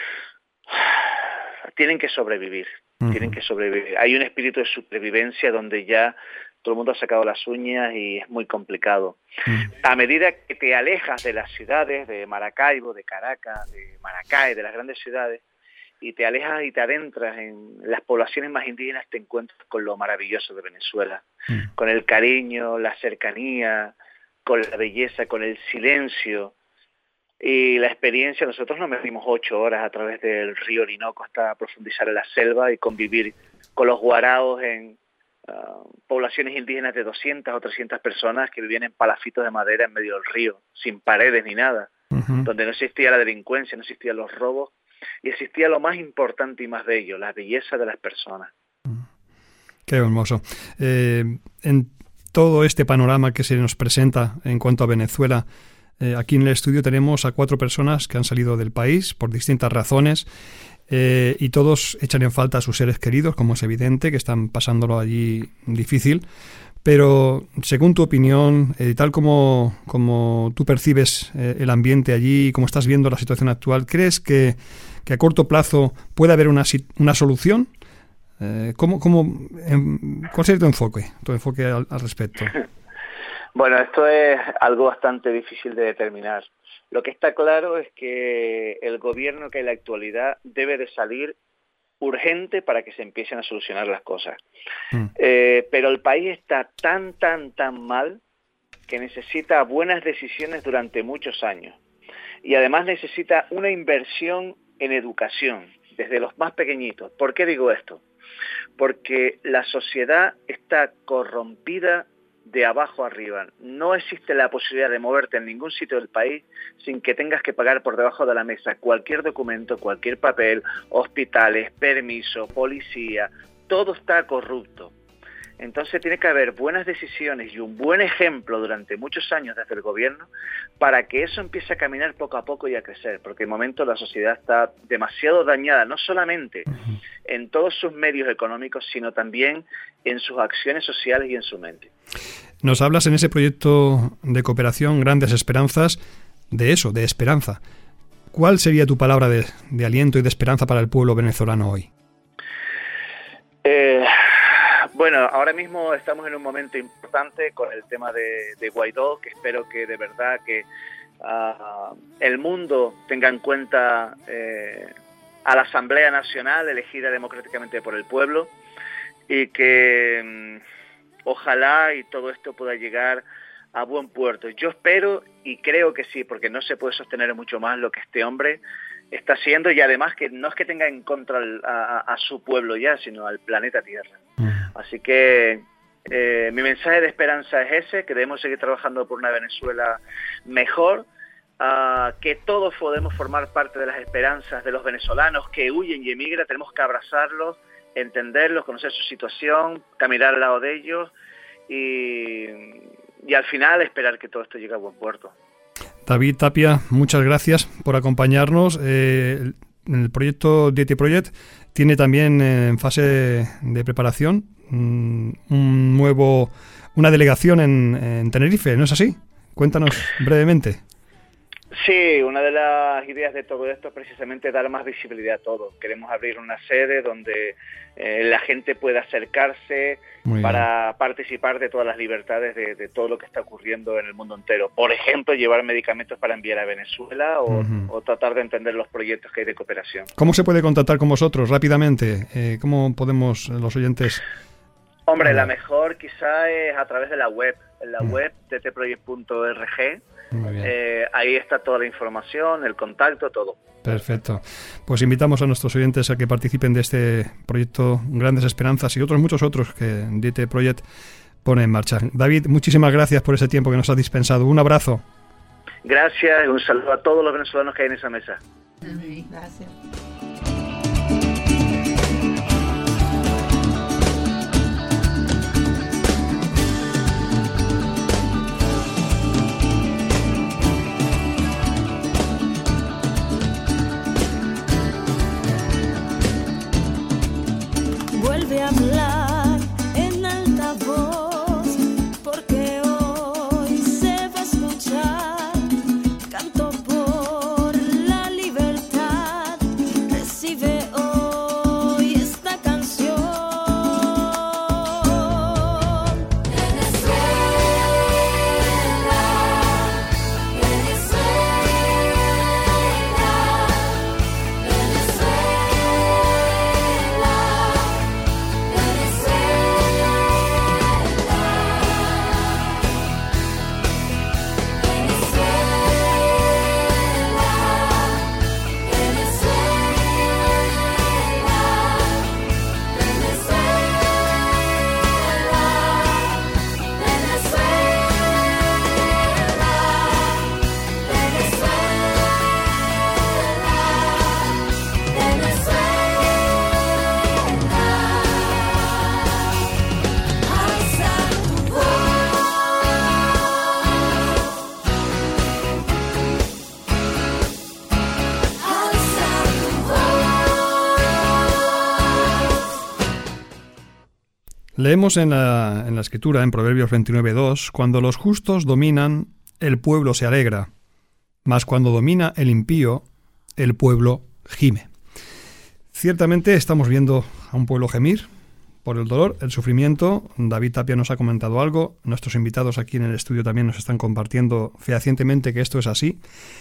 Tienen que sobrevivir. Hay un espíritu de supervivencia donde ya todo el mundo ha sacado las uñas y es muy complicado. A medida que te alejas de las ciudades, de Maracaibo, de Caracas, de Maracay, de las grandes ciudades, y te alejas y te adentras en las poblaciones más indígenas, te encuentras con lo maravilloso de Venezuela, con el cariño, la cercanía, con la belleza, con el silencio. Y la experiencia, nosotros nos metimos 8 horas a través del río Orinoco hasta profundizar en la selva y convivir con los guaraos en poblaciones indígenas de 200 o 300 personas que vivían en palafitos de madera en medio del río, sin paredes ni nada, donde no existía la delincuencia, no existían los robos y existía lo más importante y más bello, la belleza de las personas. Qué hermoso. En todo este panorama que se nos presenta en cuanto a Venezuela, aquí en el estudio tenemos a 4 personas que han salido del país por distintas razones y todos echan en falta a sus seres queridos, como es evidente, que están pasándolo allí difícil. Pero, según tu opinión, tal como tú percibes el ambiente allí y como estás viendo la situación actual, ¿crees que a corto plazo puede haber una solución? ¿Cuál sería tu enfoque al respecto? Bueno, esto es algo bastante difícil de determinar. Lo que está claro es que el gobierno que hay en la actualidad debe de salir urgente para que se empiecen a solucionar las cosas. Pero el país está tan mal que necesita buenas decisiones durante muchos años. Y además necesita una inversión en educación, desde los más pequeñitos. ¿Por qué digo esto? Porque la sociedad está corrompida de abajo arriba. No existe la posibilidad de moverte en ningún sitio del país sin que tengas que pagar por debajo de la mesa cualquier documento, cualquier papel, hospitales, permiso, policía, todo está corrupto. Entonces tiene que haber buenas decisiones y un buen ejemplo durante muchos años desde el gobierno para que eso empiece a caminar poco a poco y a crecer, porque de momento la sociedad está demasiado dañada, no solamente en todos sus medios económicos, sino también en sus acciones sociales y en su mente. Nos hablas en ese proyecto de cooperación Grandes Esperanzas, de eso, de esperanza. ¿Cuál sería tu palabra de aliento y de esperanza para el pueblo venezolano hoy? Bueno, ahora mismo estamos en un momento importante con el tema de Guaidó, que espero que de verdad que el mundo tenga en cuenta a la Asamblea Nacional elegida democráticamente por el pueblo y que ojalá y todo esto pueda llegar a buen puerto. Yo espero y creo que sí, porque no se puede sostener mucho más lo que este hombre está haciendo y además que no es que tenga en contra a su pueblo ya, sino al planeta Tierra. Así que Mi mensaje de esperanza es ese, que debemos seguir trabajando por una Venezuela mejor, que todos podemos formar parte de las esperanzas de los venezolanos que huyen y emigran. Tenemos que abrazarlos, entenderlos, conocer su situación, caminar al lado de ellos y al final esperar que todo esto llegue a buen puerto. David Tapia, muchas gracias por acompañarnos. El proyecto DT Project tiene también en fase de preparación una delegación en Tenerife, ¿no es así? Cuéntanos brevemente. Sí, una de las ideas de todo esto es precisamente dar más visibilidad a todo. Queremos abrir una sede donde la gente pueda acercarse para participar de todas las libertades de todo lo que está ocurriendo en el mundo entero. Por ejemplo, llevar medicamentos para enviar a Venezuela o tratar de entender los proyectos que hay de cooperación. ¿Cómo se puede contactar con vosotros rápidamente? ¿Cómo podemos los oyentes...? Hombre, la mejor quizá es a través de la web. En la web ttproject.org. Ahí está toda la información, el contacto, todo. Perfecto. Pues invitamos a nuestros oyentes a que participen de este proyecto Grandes Esperanzas y muchos otros que DT Project pone en marcha. David, muchísimas gracias por ese tiempo que nos has dispensado. Un abrazo. Gracias y un saludo a todos los venezolanos que hay en esa mesa. Gracias. Vuelve a hablar en alta voz, porque hoy se va a escuchar. Canto por la libertad, recibe hoy esta canción. Venezuela, Venezuela, Venezuela. Leemos en la Escritura, en Proverbios 29:2, cuando los justos dominan, el pueblo se alegra, mas cuando domina el impío, el pueblo gime. Ciertamente estamos viendo a un pueblo gemir por el dolor, el sufrimiento. David Tapia nos ha comentado algo, nuestros invitados aquí en el estudio también nos están compartiendo fehacientemente que esto es así.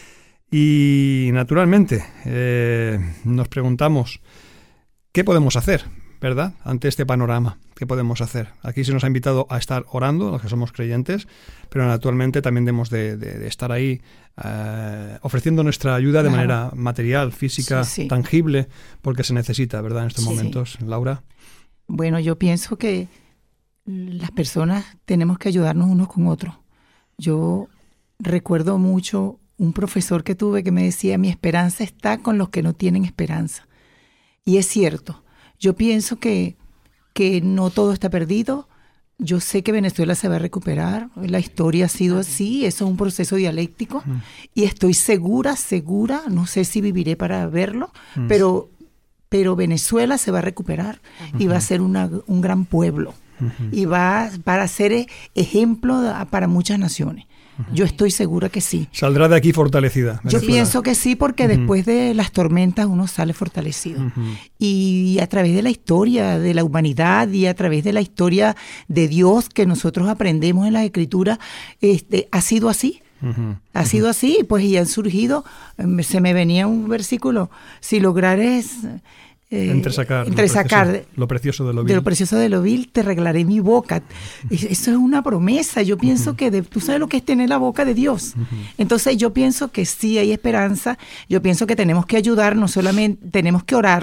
Y naturalmente nos preguntamos, ¿qué podemos hacer, verdad, ante este panorama? ¿Qué podemos hacer? Aquí se nos ha invitado a estar orando, los que somos creyentes, pero naturalmente también debemos de estar ahí ofreciendo nuestra ayuda de manera material, física, tangible, porque se necesita, ¿verdad?, en estos momentos. Laura. Bueno, yo pienso que las personas tenemos que ayudarnos unos con otros. Yo recuerdo mucho un profesor que tuve que me decía, mi esperanza está con los que no tienen esperanza. Y es cierto. Yo pienso que no todo está perdido. Yo sé que Venezuela se va a recuperar. La historia ha sido así. Eso es un proceso dialéctico. Y estoy segura, no sé si viviré para verlo, pero Venezuela se va a recuperar y va a ser un gran pueblo. Y va a ser ejemplo para muchas naciones. Yo estoy segura que sí. Saldrá de aquí fortalecida, Venezuela. Yo pienso que sí, porque después de las tormentas uno sale fortalecido. Y a través de la historia de la humanidad y a través de la historia de Dios que nosotros aprendemos en las Escrituras, ha sido así. Ha sido así, pues, y han surgido, se me venía un versículo, si lograres... entresacar lo precioso de lo vil. De lo precioso de lo vil te arreglaré mi boca. Eso es una promesa. Yo pienso que tú sabes lo que es tener la boca de Dios. Entonces yo pienso que sí hay esperanza. Yo pienso que tenemos que ayudar, no solamente tenemos que orar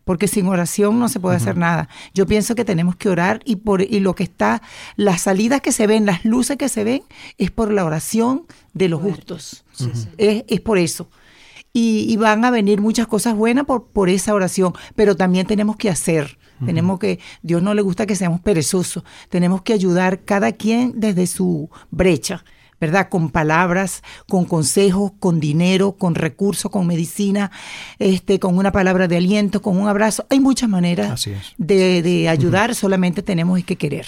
porque sin oración no se puede hacer nada. Yo pienso que tenemos que orar y lo que está, las salidas que se ven, las luces que se ven, es por la oración de los justos. Sí. Es por eso. Y van a venir muchas cosas buenas por esa oración, pero también tenemos que hacer. Tenemos que, Dios no le gusta que seamos perezosos, tenemos que ayudar cada quien desde su brecha, ¿verdad? Con palabras, con consejos, con dinero, con recursos, con medicina, con una palabra de aliento, con un abrazo. Hay muchas maneras de ayudar, solamente tenemos que querer.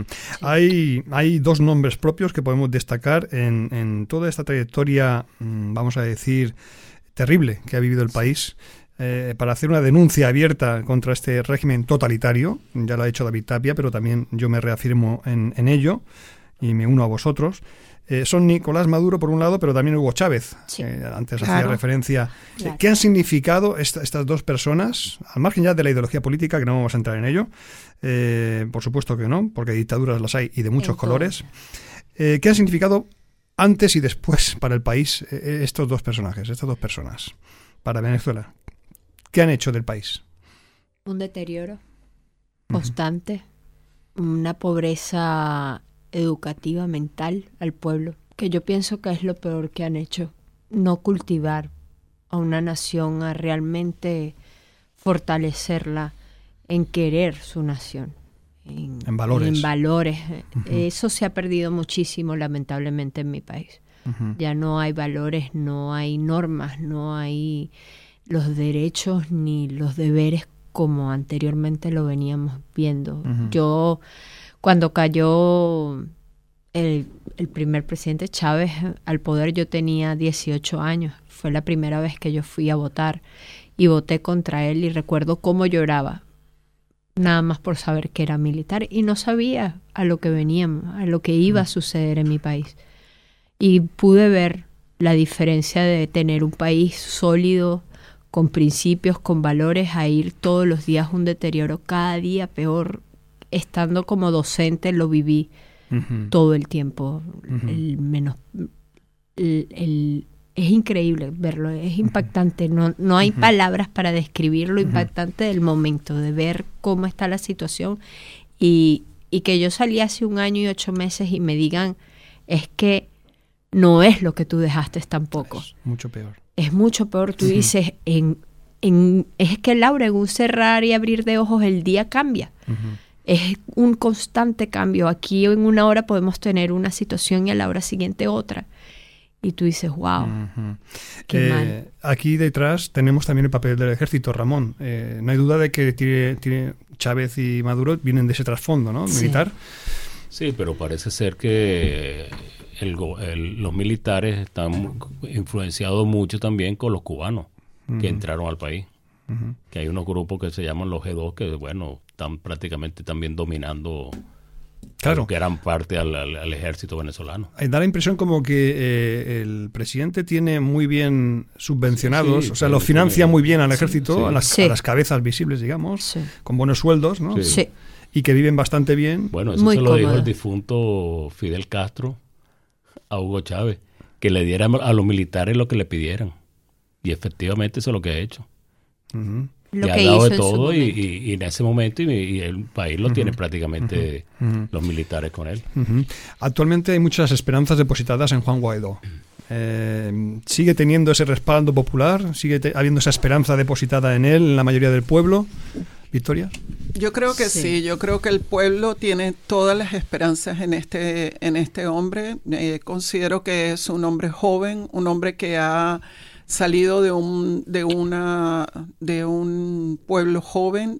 Hay dos nombres propios que podemos destacar en toda esta trayectoria, vamos a decir, terrible que ha vivido el país. Para hacer una denuncia abierta contra este régimen totalitario, ya lo ha hecho David Tapia, pero también yo me reafirmo en ello y me uno a vosotros. Son Nicolás Maduro por un lado, pero también Hugo Chávez. Sí. Antes hacía referencia. Claro. ¿Qué han significado estas dos personas, al margen ya de la ideología política, que no vamos a entrar en ello? Por supuesto que no, porque dictaduras las hay y de muchos colores. ¿Qué han significado antes y después para el país estos dos personajes, estas dos personas, para Venezuela? ¿Qué han hecho del país? Un deterioro constante, una pobreza educativa, mental al pueblo, que yo pienso que es lo peor que han hecho. No cultivar a una nación, a realmente fortalecerla en querer su nación. En valores. En valores. Eso se ha perdido muchísimo, lamentablemente, en mi país. Ya no hay valores, no hay normas, no hay los derechos ni los deberes como anteriormente lo veníamos viendo. Yo, cuando cayó el primer presidente Chávez al poder, yo tenía 18 años. Fue la primera vez que yo fui a votar y voté contra él, y recuerdo cómo lloraba, nada más por saber que era militar, y no sabía a lo que veníamos, a lo que iba a suceder en mi país. Y pude ver la diferencia de tener un país sólido, con principios, con valores, a ir todos los días un deterioro, cada día peor. Estando como docente lo viví todo el tiempo. Es increíble verlo, es impactante. No hay palabras para describir lo impactante del momento, de ver cómo está la situación. Y que yo salí hace 1 año y 8 meses y me digan, es que no es lo que tú dejaste tampoco. Es mucho peor. Es mucho peor. Tú dices, es que, Laura, en un cerrar y abrir de ojos el día cambia. Es un constante cambio. Aquí en 1 hora podemos tener una situación y a la hora siguiente otra. Y tú dices, wow, qué mal. Aquí detrás tenemos también el papel del ejército, Ramón. No hay duda de que tiene Chávez y Maduro vienen de ese trasfondo, ¿no? Militar. Sí, pero parece ser que los militares están influenciados mucho también con los cubanos que entraron al país. Que hay unos grupos que se llaman los G2 que, bueno, están prácticamente también dominando gran parte al ejército venezolano. Da la impresión como que el presidente tiene muy bien subvencionados, o sea, lo financia muy bien al ejército, a las cabezas visibles, digamos, con buenos sueldos, ¿no? Sí. Y que viven bastante bien. Bueno, eso muy se lo dijo el difunto Fidel Castro a Hugo Chávez, que le diera a los militares lo que le pidieran. Y efectivamente eso es lo que ha hecho. Lo le que ha dado hizo de todo en y en ese momento y el país lo tiene prácticamente los militares con él. Actualmente hay muchas esperanzas depositadas en Juan Guaidó. ¿Sigue teniendo ese respaldo popular? ¿Sigue habiendo esa esperanza depositada en él, en la mayoría del pueblo? ¿Victoria? Yo creo que sí. Yo creo que el pueblo tiene todas las esperanzas en este hombre. Considero que es un hombre joven, un hombre que ha salido de un pueblo joven,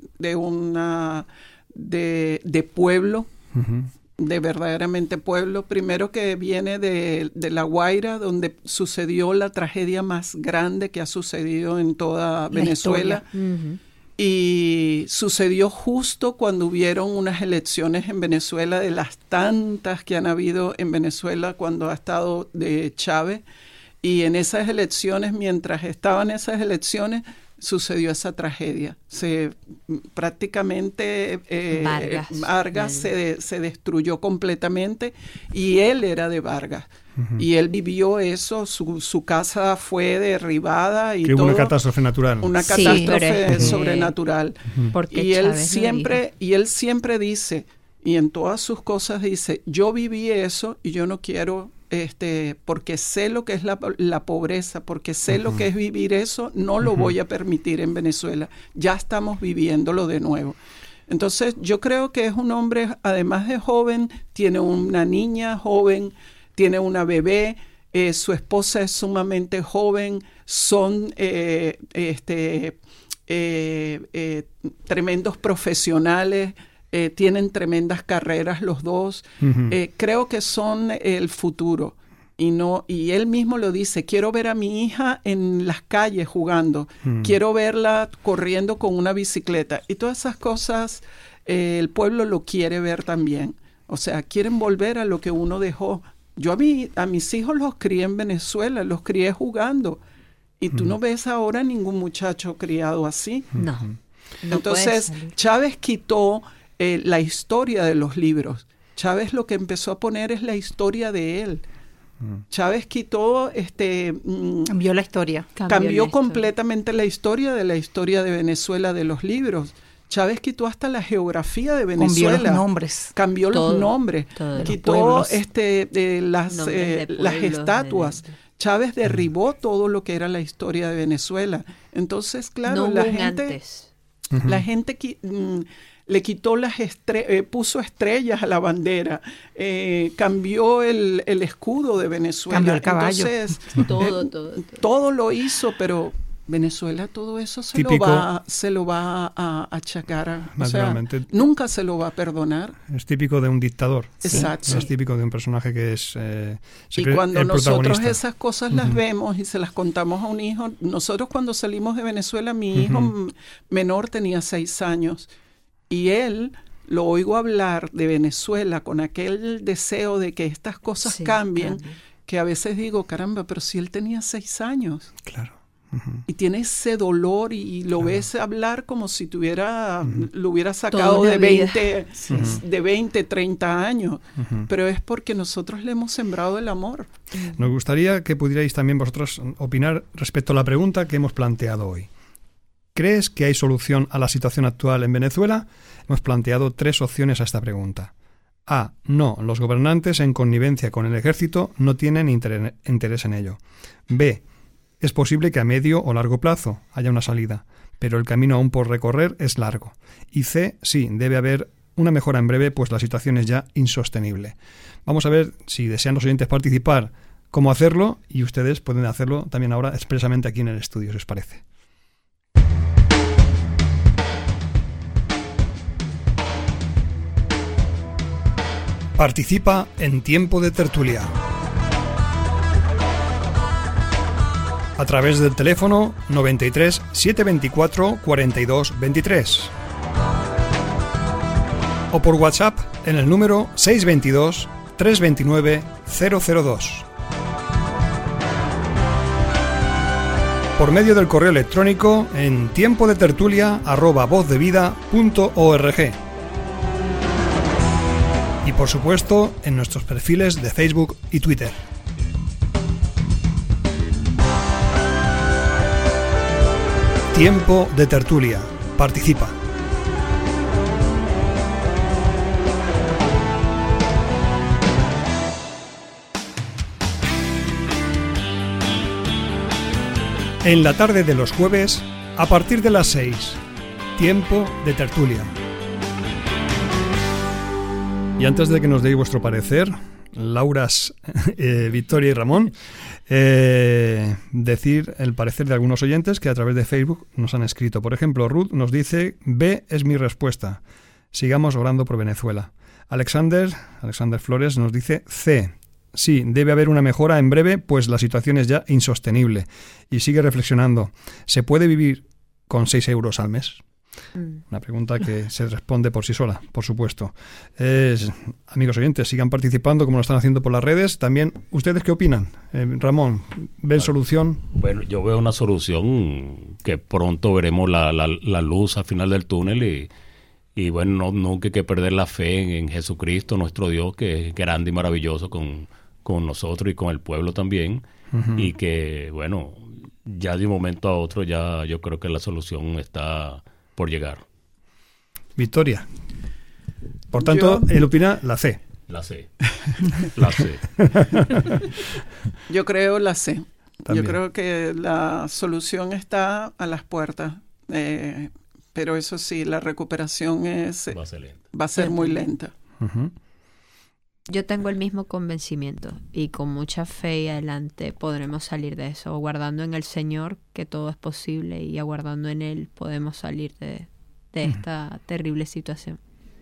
de pueblo, de verdaderamente pueblo. Primero, que viene de La Guaira, donde sucedió la tragedia más grande que ha sucedido en toda Venezuela. Y sucedió justo cuando hubieron unas elecciones en Venezuela, de las tantas que han habido en Venezuela cuando ha estado de Chávez. Y en esas elecciones, mientras estaban esas elecciones, sucedió esa tragedia. Prácticamente Vargas se destruyó completamente, y él era de Vargas. Y él vivió eso, su casa fue derribada y que todo. Una catástrofe natural. Una catástrofe sobrenatural. Y él siempre dice, y en todas sus cosas dice, yo viví eso y yo no quiero, porque sé lo que es la pobreza, porque sé lo que es vivir eso, no lo voy a permitir en Venezuela. Ya estamos viviéndolo de nuevo. Entonces yo creo que es un hombre, además de joven, tiene una niña joven, tiene una bebé, su esposa es sumamente joven, son tremendos profesionales, tienen tremendas carreras los dos. Creo que son el futuro. Y él mismo lo dice, quiero ver a mi hija en las calles jugando, quiero verla corriendo con una bicicleta. Y todas esas cosas el pueblo lo quiere ver también. O sea, quieren volver a lo que uno dejó. Yo a mis hijos los crié en Venezuela, los crié jugando. Y tú no ves ahora ningún muchacho criado así. No. Entonces, Chávez quitó la historia de los libros. Chávez lo que empezó a poner es la historia de él. Chávez quitó, cambió la historia. Cambió completamente la historia de Venezuela de los libros. Chávez quitó hasta la geografía de Venezuela. Cambió los nombres. Quitó las estatuas. Chávez derribó todo lo que era la historia de Venezuela. Entonces, claro, la gente le quitó puso estrellas a la bandera, cambió el escudo de Venezuela. Cambió el caballo. Entonces, todo lo hizo, pero Venezuela todo eso se lo va a achacar. O sea, nunca se lo va a perdonar. Es típico de un dictador. Exacto. Es típico de un personaje que es y cuando nosotros esas cosas las vemos y se las contamos a un hijo, nosotros cuando salimos de Venezuela, mi hijo menor tenía 6 años y él lo oigo hablar de Venezuela con aquel deseo de que estas cosas cambien, que a veces digo, caramba, pero si él tenía 6 años. Claro. Y tiene ese dolor y lo ves hablar como si lo hubiera sacado de 20, 30 años. Pero es porque nosotros le hemos sembrado el amor. Nos gustaría que pudierais también vosotros opinar respecto a la pregunta que hemos planteado hoy. ¿Crees que hay solución a la situación actual en Venezuela? Hemos planteado 3 opciones a esta pregunta. A. No, los gobernantes en connivencia con el ejército no tienen interés en ello. B. Es posible que a medio o largo plazo haya una salida, pero el camino aún por recorrer es largo. Y C, sí, debe haber una mejora en breve, pues la situación es ya insostenible. Vamos a ver si desean los oyentes participar, cómo hacerlo, y ustedes pueden hacerlo también ahora expresamente aquí en el estudio, si os parece. Participa en Tiempo de Tertulia. A través del teléfono 93 724 42 23 o por WhatsApp en el número 622 329 002. Por medio del correo electrónico en tiempodetertulia@vozdevida.org. Y por supuesto en nuestros perfiles de Facebook y Twitter. Tiempo de Tertulia. Participa. En la tarde de los jueves, a partir de las 6, Tiempo de Tertulia. Y antes de que nos deis vuestro parecer, Lauras, Victoria y Ramón, decir el parecer de algunos oyentes que a través de Facebook nos han escrito. Por ejemplo, Ruth nos dice: B es mi respuesta. Sigamos orando por Venezuela. Alexander Flores nos dice: C. Sí, debe haber una mejora en breve, pues la situación es ya insostenible. Y sigue reflexionando: ¿se puede vivir con 6 euros al mes? Una pregunta que se responde por sí sola, por supuesto. Amigos oyentes, sigan participando como lo están haciendo por las redes. También, ¿ustedes qué opinan? Ramón, ¿ven solución? Bueno, yo veo una solución que pronto veremos la luz al final del túnel y bueno, nunca hay que perder la fe en Jesucristo, nuestro Dios, que es grande y maravilloso con nosotros y con el pueblo también. Y que, bueno, ya de un momento a otro ya yo creo que la solución está por llegar. Victoria. Por tanto, él opina la C. La C. La C. Yo creo la C. También. Yo creo que la solución está a las puertas. Pero eso sí, la recuperación va a ser muy lenta. Uh-huh. Yo tengo el mismo convencimiento y con mucha fe y adelante podremos salir de eso, aguardando en el Señor que todo es posible y aguardando en Él podemos salir de esta terrible situación.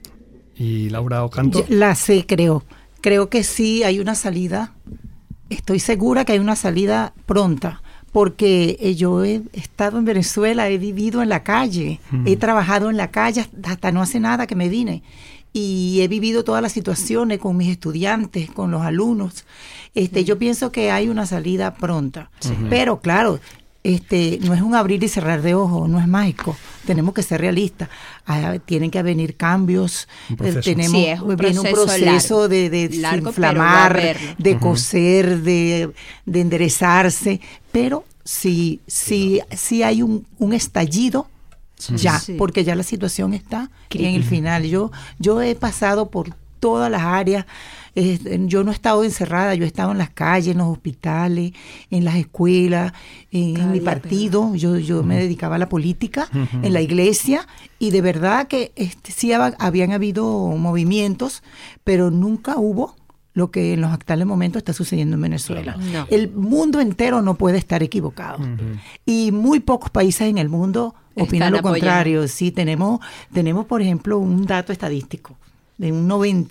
¿Y Laura Ocanto? La C, creo. Creo que sí hay una salida. Estoy segura que hay una salida pronta, porque yo he estado en Venezuela, he vivido en la calle, he trabajado en la calle hasta no hace nada que me vine. Y he vivido todas las situaciones con mis estudiantes, con los alumnos. Yo pienso que hay una salida pronta. Pero claro, no es un abrir y cerrar de ojos, no es mágico. Tenemos que ser realistas. Tienen que venir cambios. Tenemos Sí, es un viene un proceso proceso de largo, inflamar, pero va a haberlo. de coser, de enderezarse. Pero sí hay un estallido. Ya, Sí. porque ya la situación está en el final. Yo he pasado por todas las áreas. Yo no he estado encerrada, yo he estado en las calles, en los hospitales, en las escuelas, en mi partido. Yo me dedicaba a la política, en la iglesia, y de verdad que sí habían habido movimientos, pero nunca hubo lo que en los actuales momentos está sucediendo en Venezuela. No. El mundo entero no puede estar equivocado. Y muy pocos países en el mundo opinan Están lo contrario. Sí, tenemos, por ejemplo, un dato estadístico de un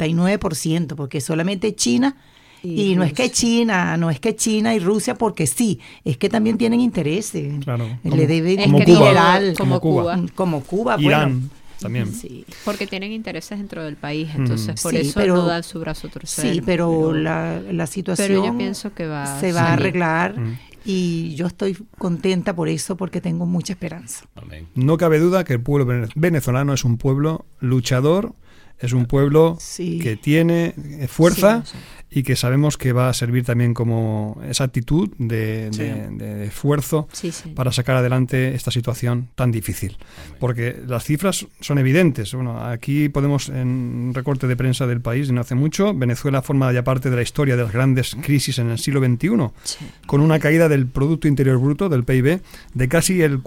99%, porque solamente China, y no es que China y Rusia, porque sí, es que también tienen intereses. Claro, Le deben Es como que Cuba. mineral, como Cuba. como Cuba, Irán bueno. también. Sí. Porque tienen intereses dentro del país, entonces por Sí, eso pero- no dan su brazo a torcer. Sí, pero la situación pero yo pienso que se va a salir. arreglar y yo estoy contenta por eso, porque tengo mucha esperanza. Amén. No cabe duda que el pueblo venezolano es un pueblo luchador, es un pueblo Sí. que tiene fuerza Sí, y que sabemos que va a servir también como esa actitud de esfuerzo Sí, sí. para sacar adelante esta situación tan difícil. Porque las cifras son evidentes. Bueno, aquí podemos, en un recorte de prensa del país de no hace mucho, Venezuela forma ya parte de la historia de las grandes crisis en el siglo XXI, Sí. con una caída del Producto Interior Bruto, del PIB, de casi el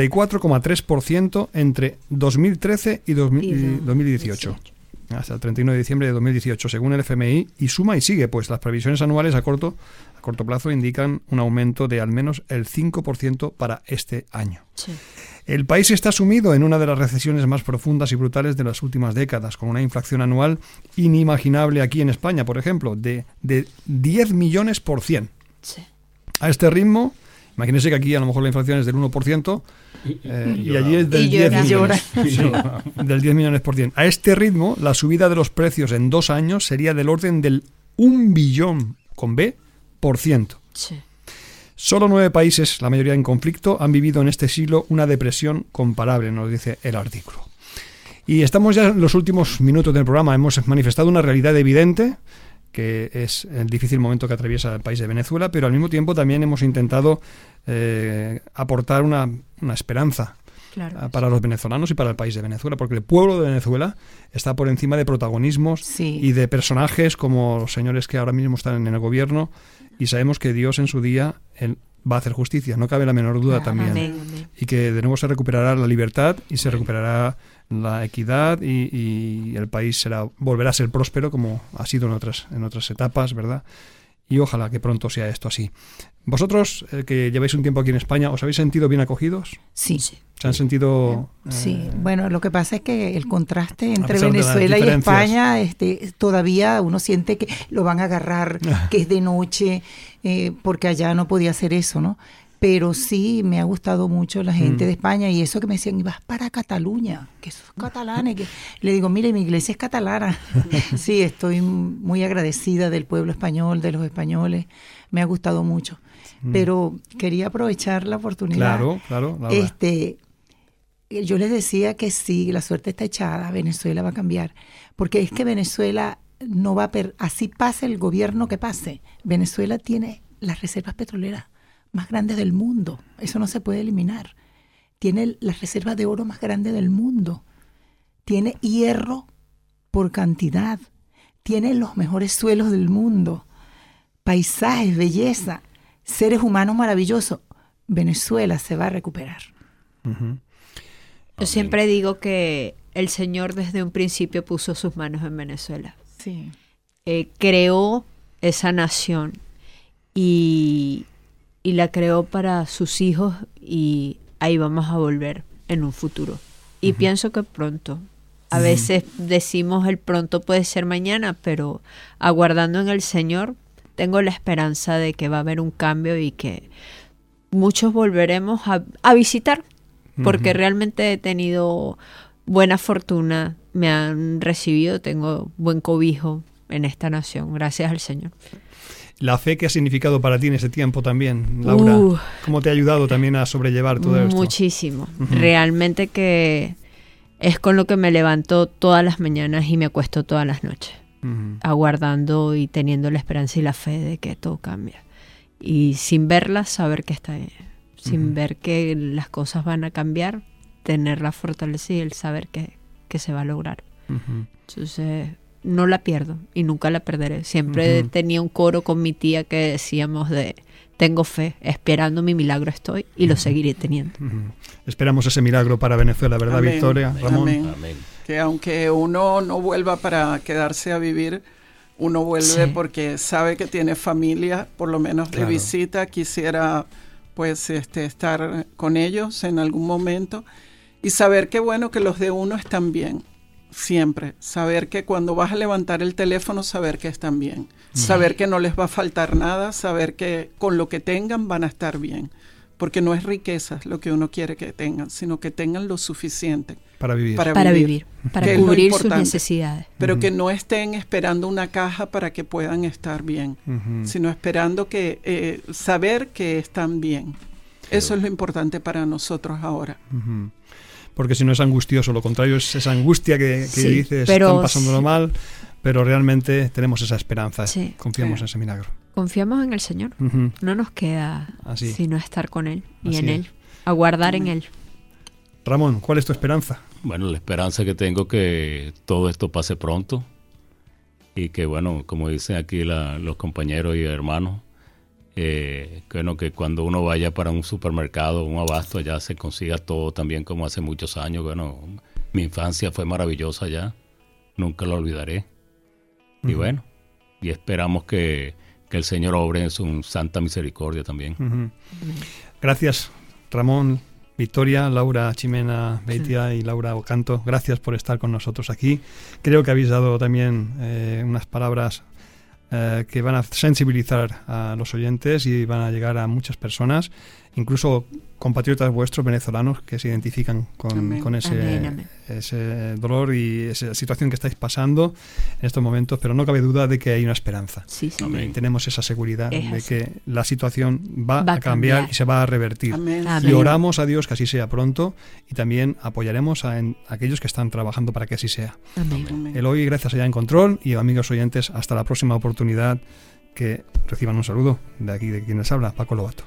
44,3% entre 2013 y 2018. Hasta el 31 de diciembre de 2018, según el FMI, y suma y sigue, pues las previsiones anuales a corto plazo indican un aumento de al menos el 5% para este año. Sí. El país está sumido en una de las recesiones más profundas y brutales de las últimas décadas, con una inflación anual inimaginable aquí en España, por ejemplo, de 10 millones por 100. Sí. A este ritmo, imagínense que aquí a lo mejor la inflación es del 1%, y allí es del Y 10 llora. millones. Sí, del 10 millones por 100. A este ritmo, la subida de los precios en 2 años sería del orden del 1 billón, con B, por ciento. Sí. Solo 9 países, la mayoría en conflicto, han vivido en este siglo una depresión comparable, nos dice el artículo. Y estamos ya en los últimos minutos del programa. Hemos manifestado una realidad evidente, que es el difícil momento que atraviesa el país de Venezuela, pero al mismo tiempo también hemos intentado aportar una esperanza Claro. para los venezolanos y para el país de Venezuela, porque el pueblo de Venezuela está por encima de protagonismos Sí. y de personajes como los señores que ahora mismo están en el gobierno, y sabemos que Dios en su día él va a hacer justicia, no cabe la menor duda también. Amén, amén. Y que de nuevo se recuperará la libertad y se recuperará la equidad y el país volverá a ser próspero como ha sido en otras etapas, ¿verdad? Y ojalá que pronto sea esto así. ¿Vosotros, que lleváis un tiempo aquí en España, os habéis sentido bien acogidos? Sí. ¿Se han sentido...? Sí, bueno, lo que pasa es que el contraste entre pesar de las Venezuela y diferencias. España, todavía uno siente que lo van a agarrar, que es de noche, porque allá no podía hacer eso, ¿no? Pero sí me ha gustado mucho la gente de España, y eso que me decían, y vas para Cataluña, que esos catalanes. Le digo, mire, mi iglesia es catalana. Sí, estoy muy agradecida del pueblo español, de los españoles. Me ha gustado mucho. Pero quería aprovechar la oportunidad. Claro, Laura. Yo les decía que sí, la suerte está echada, Venezuela va a cambiar. Porque es que Venezuela no va a... así pase el gobierno que pase. Venezuela tiene las reservas petroleras más grandes del mundo. Eso no se puede eliminar. Tiene las reservas de oro más grandes del mundo. Tiene hierro por cantidad. Tiene los mejores suelos del mundo. Paisajes, belleza, seres humanos maravillosos. Venezuela se va a recuperar. Yo siempre digo que el Señor desde un principio puso sus manos en Venezuela. Sí. Creó esa nación y la creó para sus hijos, y ahí vamos a volver en un futuro. Y pienso que pronto. A veces decimos el pronto puede ser mañana, pero aguardando en el Señor, tengo la esperanza de que va a haber un cambio y que muchos volveremos a visitar, porque realmente he tenido buena fortuna, me han recibido, tengo buen cobijo en esta nación, gracias al Señor. La fe que ha significado para ti en ese tiempo también, Laura, ¿cómo te ha ayudado también a sobrellevar todo esto? Muchísimo, realmente que es con lo que me levanto todas las mañanas y me acuesto todas las noches, aguardando y teniendo la esperanza y la fe de que todo cambia. Y sin verla, saber que está ahí, sin ver que las cosas van a cambiar, tener la fortaleza y el saber que se va a lograr. Entonces, no la pierdo y nunca la perderé. Siempre tenía un coro con mi tía que decíamos de tengo fe, esperando mi milagro estoy, y lo seguiré teniendo. Esperamos ese milagro para Venezuela, ¿verdad, Amén. Victoria? Ramón. Amén. Que aunque uno no vuelva para quedarse a vivir, uno vuelve porque sabe que tiene familia, por lo menos de visita. Quisiera pues estar con ellos en algún momento y saber que bueno, que los de uno están bien. Siempre, saber que cuando vas a levantar el teléfono, saber que están bien, saber que no les va a faltar nada, saber que con lo que tengan van a estar bien, porque no es riqueza lo que uno quiere que tengan, sino que tengan lo suficiente para vivir, para cubrir sus necesidades. Pero que no estén esperando una caja para que puedan estar bien, sino esperando que saber que están bien. Eso es lo importante para nosotros ahora. Porque si no es angustioso, lo contrario es esa angustia que dices, están pasándolo mal, pero realmente tenemos esa esperanza, confiamos en ese milagro. Confiamos en el Señor, no nos queda sino estar con Él y en Él, aguardar en Él. Ramón, ¿cuál es tu esperanza? Bueno, la esperanza que tengo que todo esto pase pronto y que, bueno, como dicen aquí los compañeros y hermanos, que cuando uno vaya para un supermercado, un abasto, allá se consiga todo también como hace muchos años. Bueno, mi infancia fue maravillosa allá, nunca lo olvidaré. Y bueno, y esperamos que el Señor obre en su santa misericordia también. Gracias, Ramón, Victoria, Laura Chimena Beitia y Laura Ocanto. Gracias por estar con nosotros aquí. Creo que habéis dado también unas palabras que van a sensibilizar a los oyentes y van a llegar a muchas personas, incluso compatriotas vuestros venezolanos que se identifican con ese dolor y esa situación que estáis pasando en estos momentos, pero no cabe duda de que hay una esperanza. Tenemos esa seguridad de que la situación va a cambiar y se va a revertir. Y oramos a Dios que así sea pronto y también apoyaremos a aquellos que están trabajando para que así sea. Eloy, gracias allá en Control, y amigos oyentes, hasta la próxima oportunidad, que reciban un saludo de aquí de quien les habla, Paco Lobato.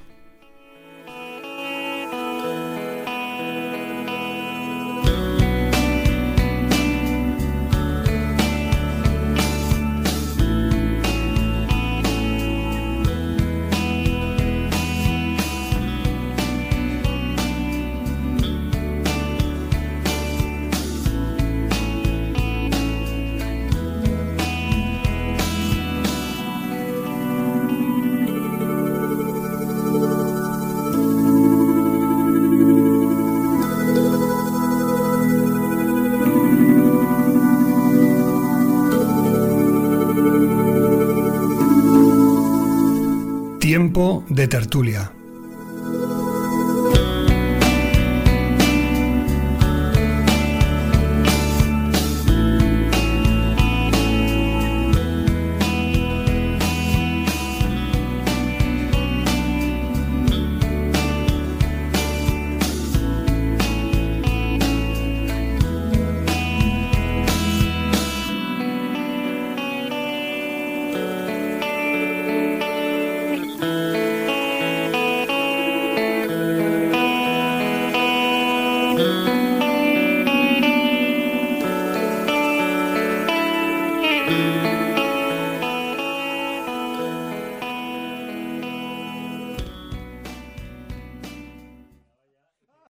Tiempo de tertulia.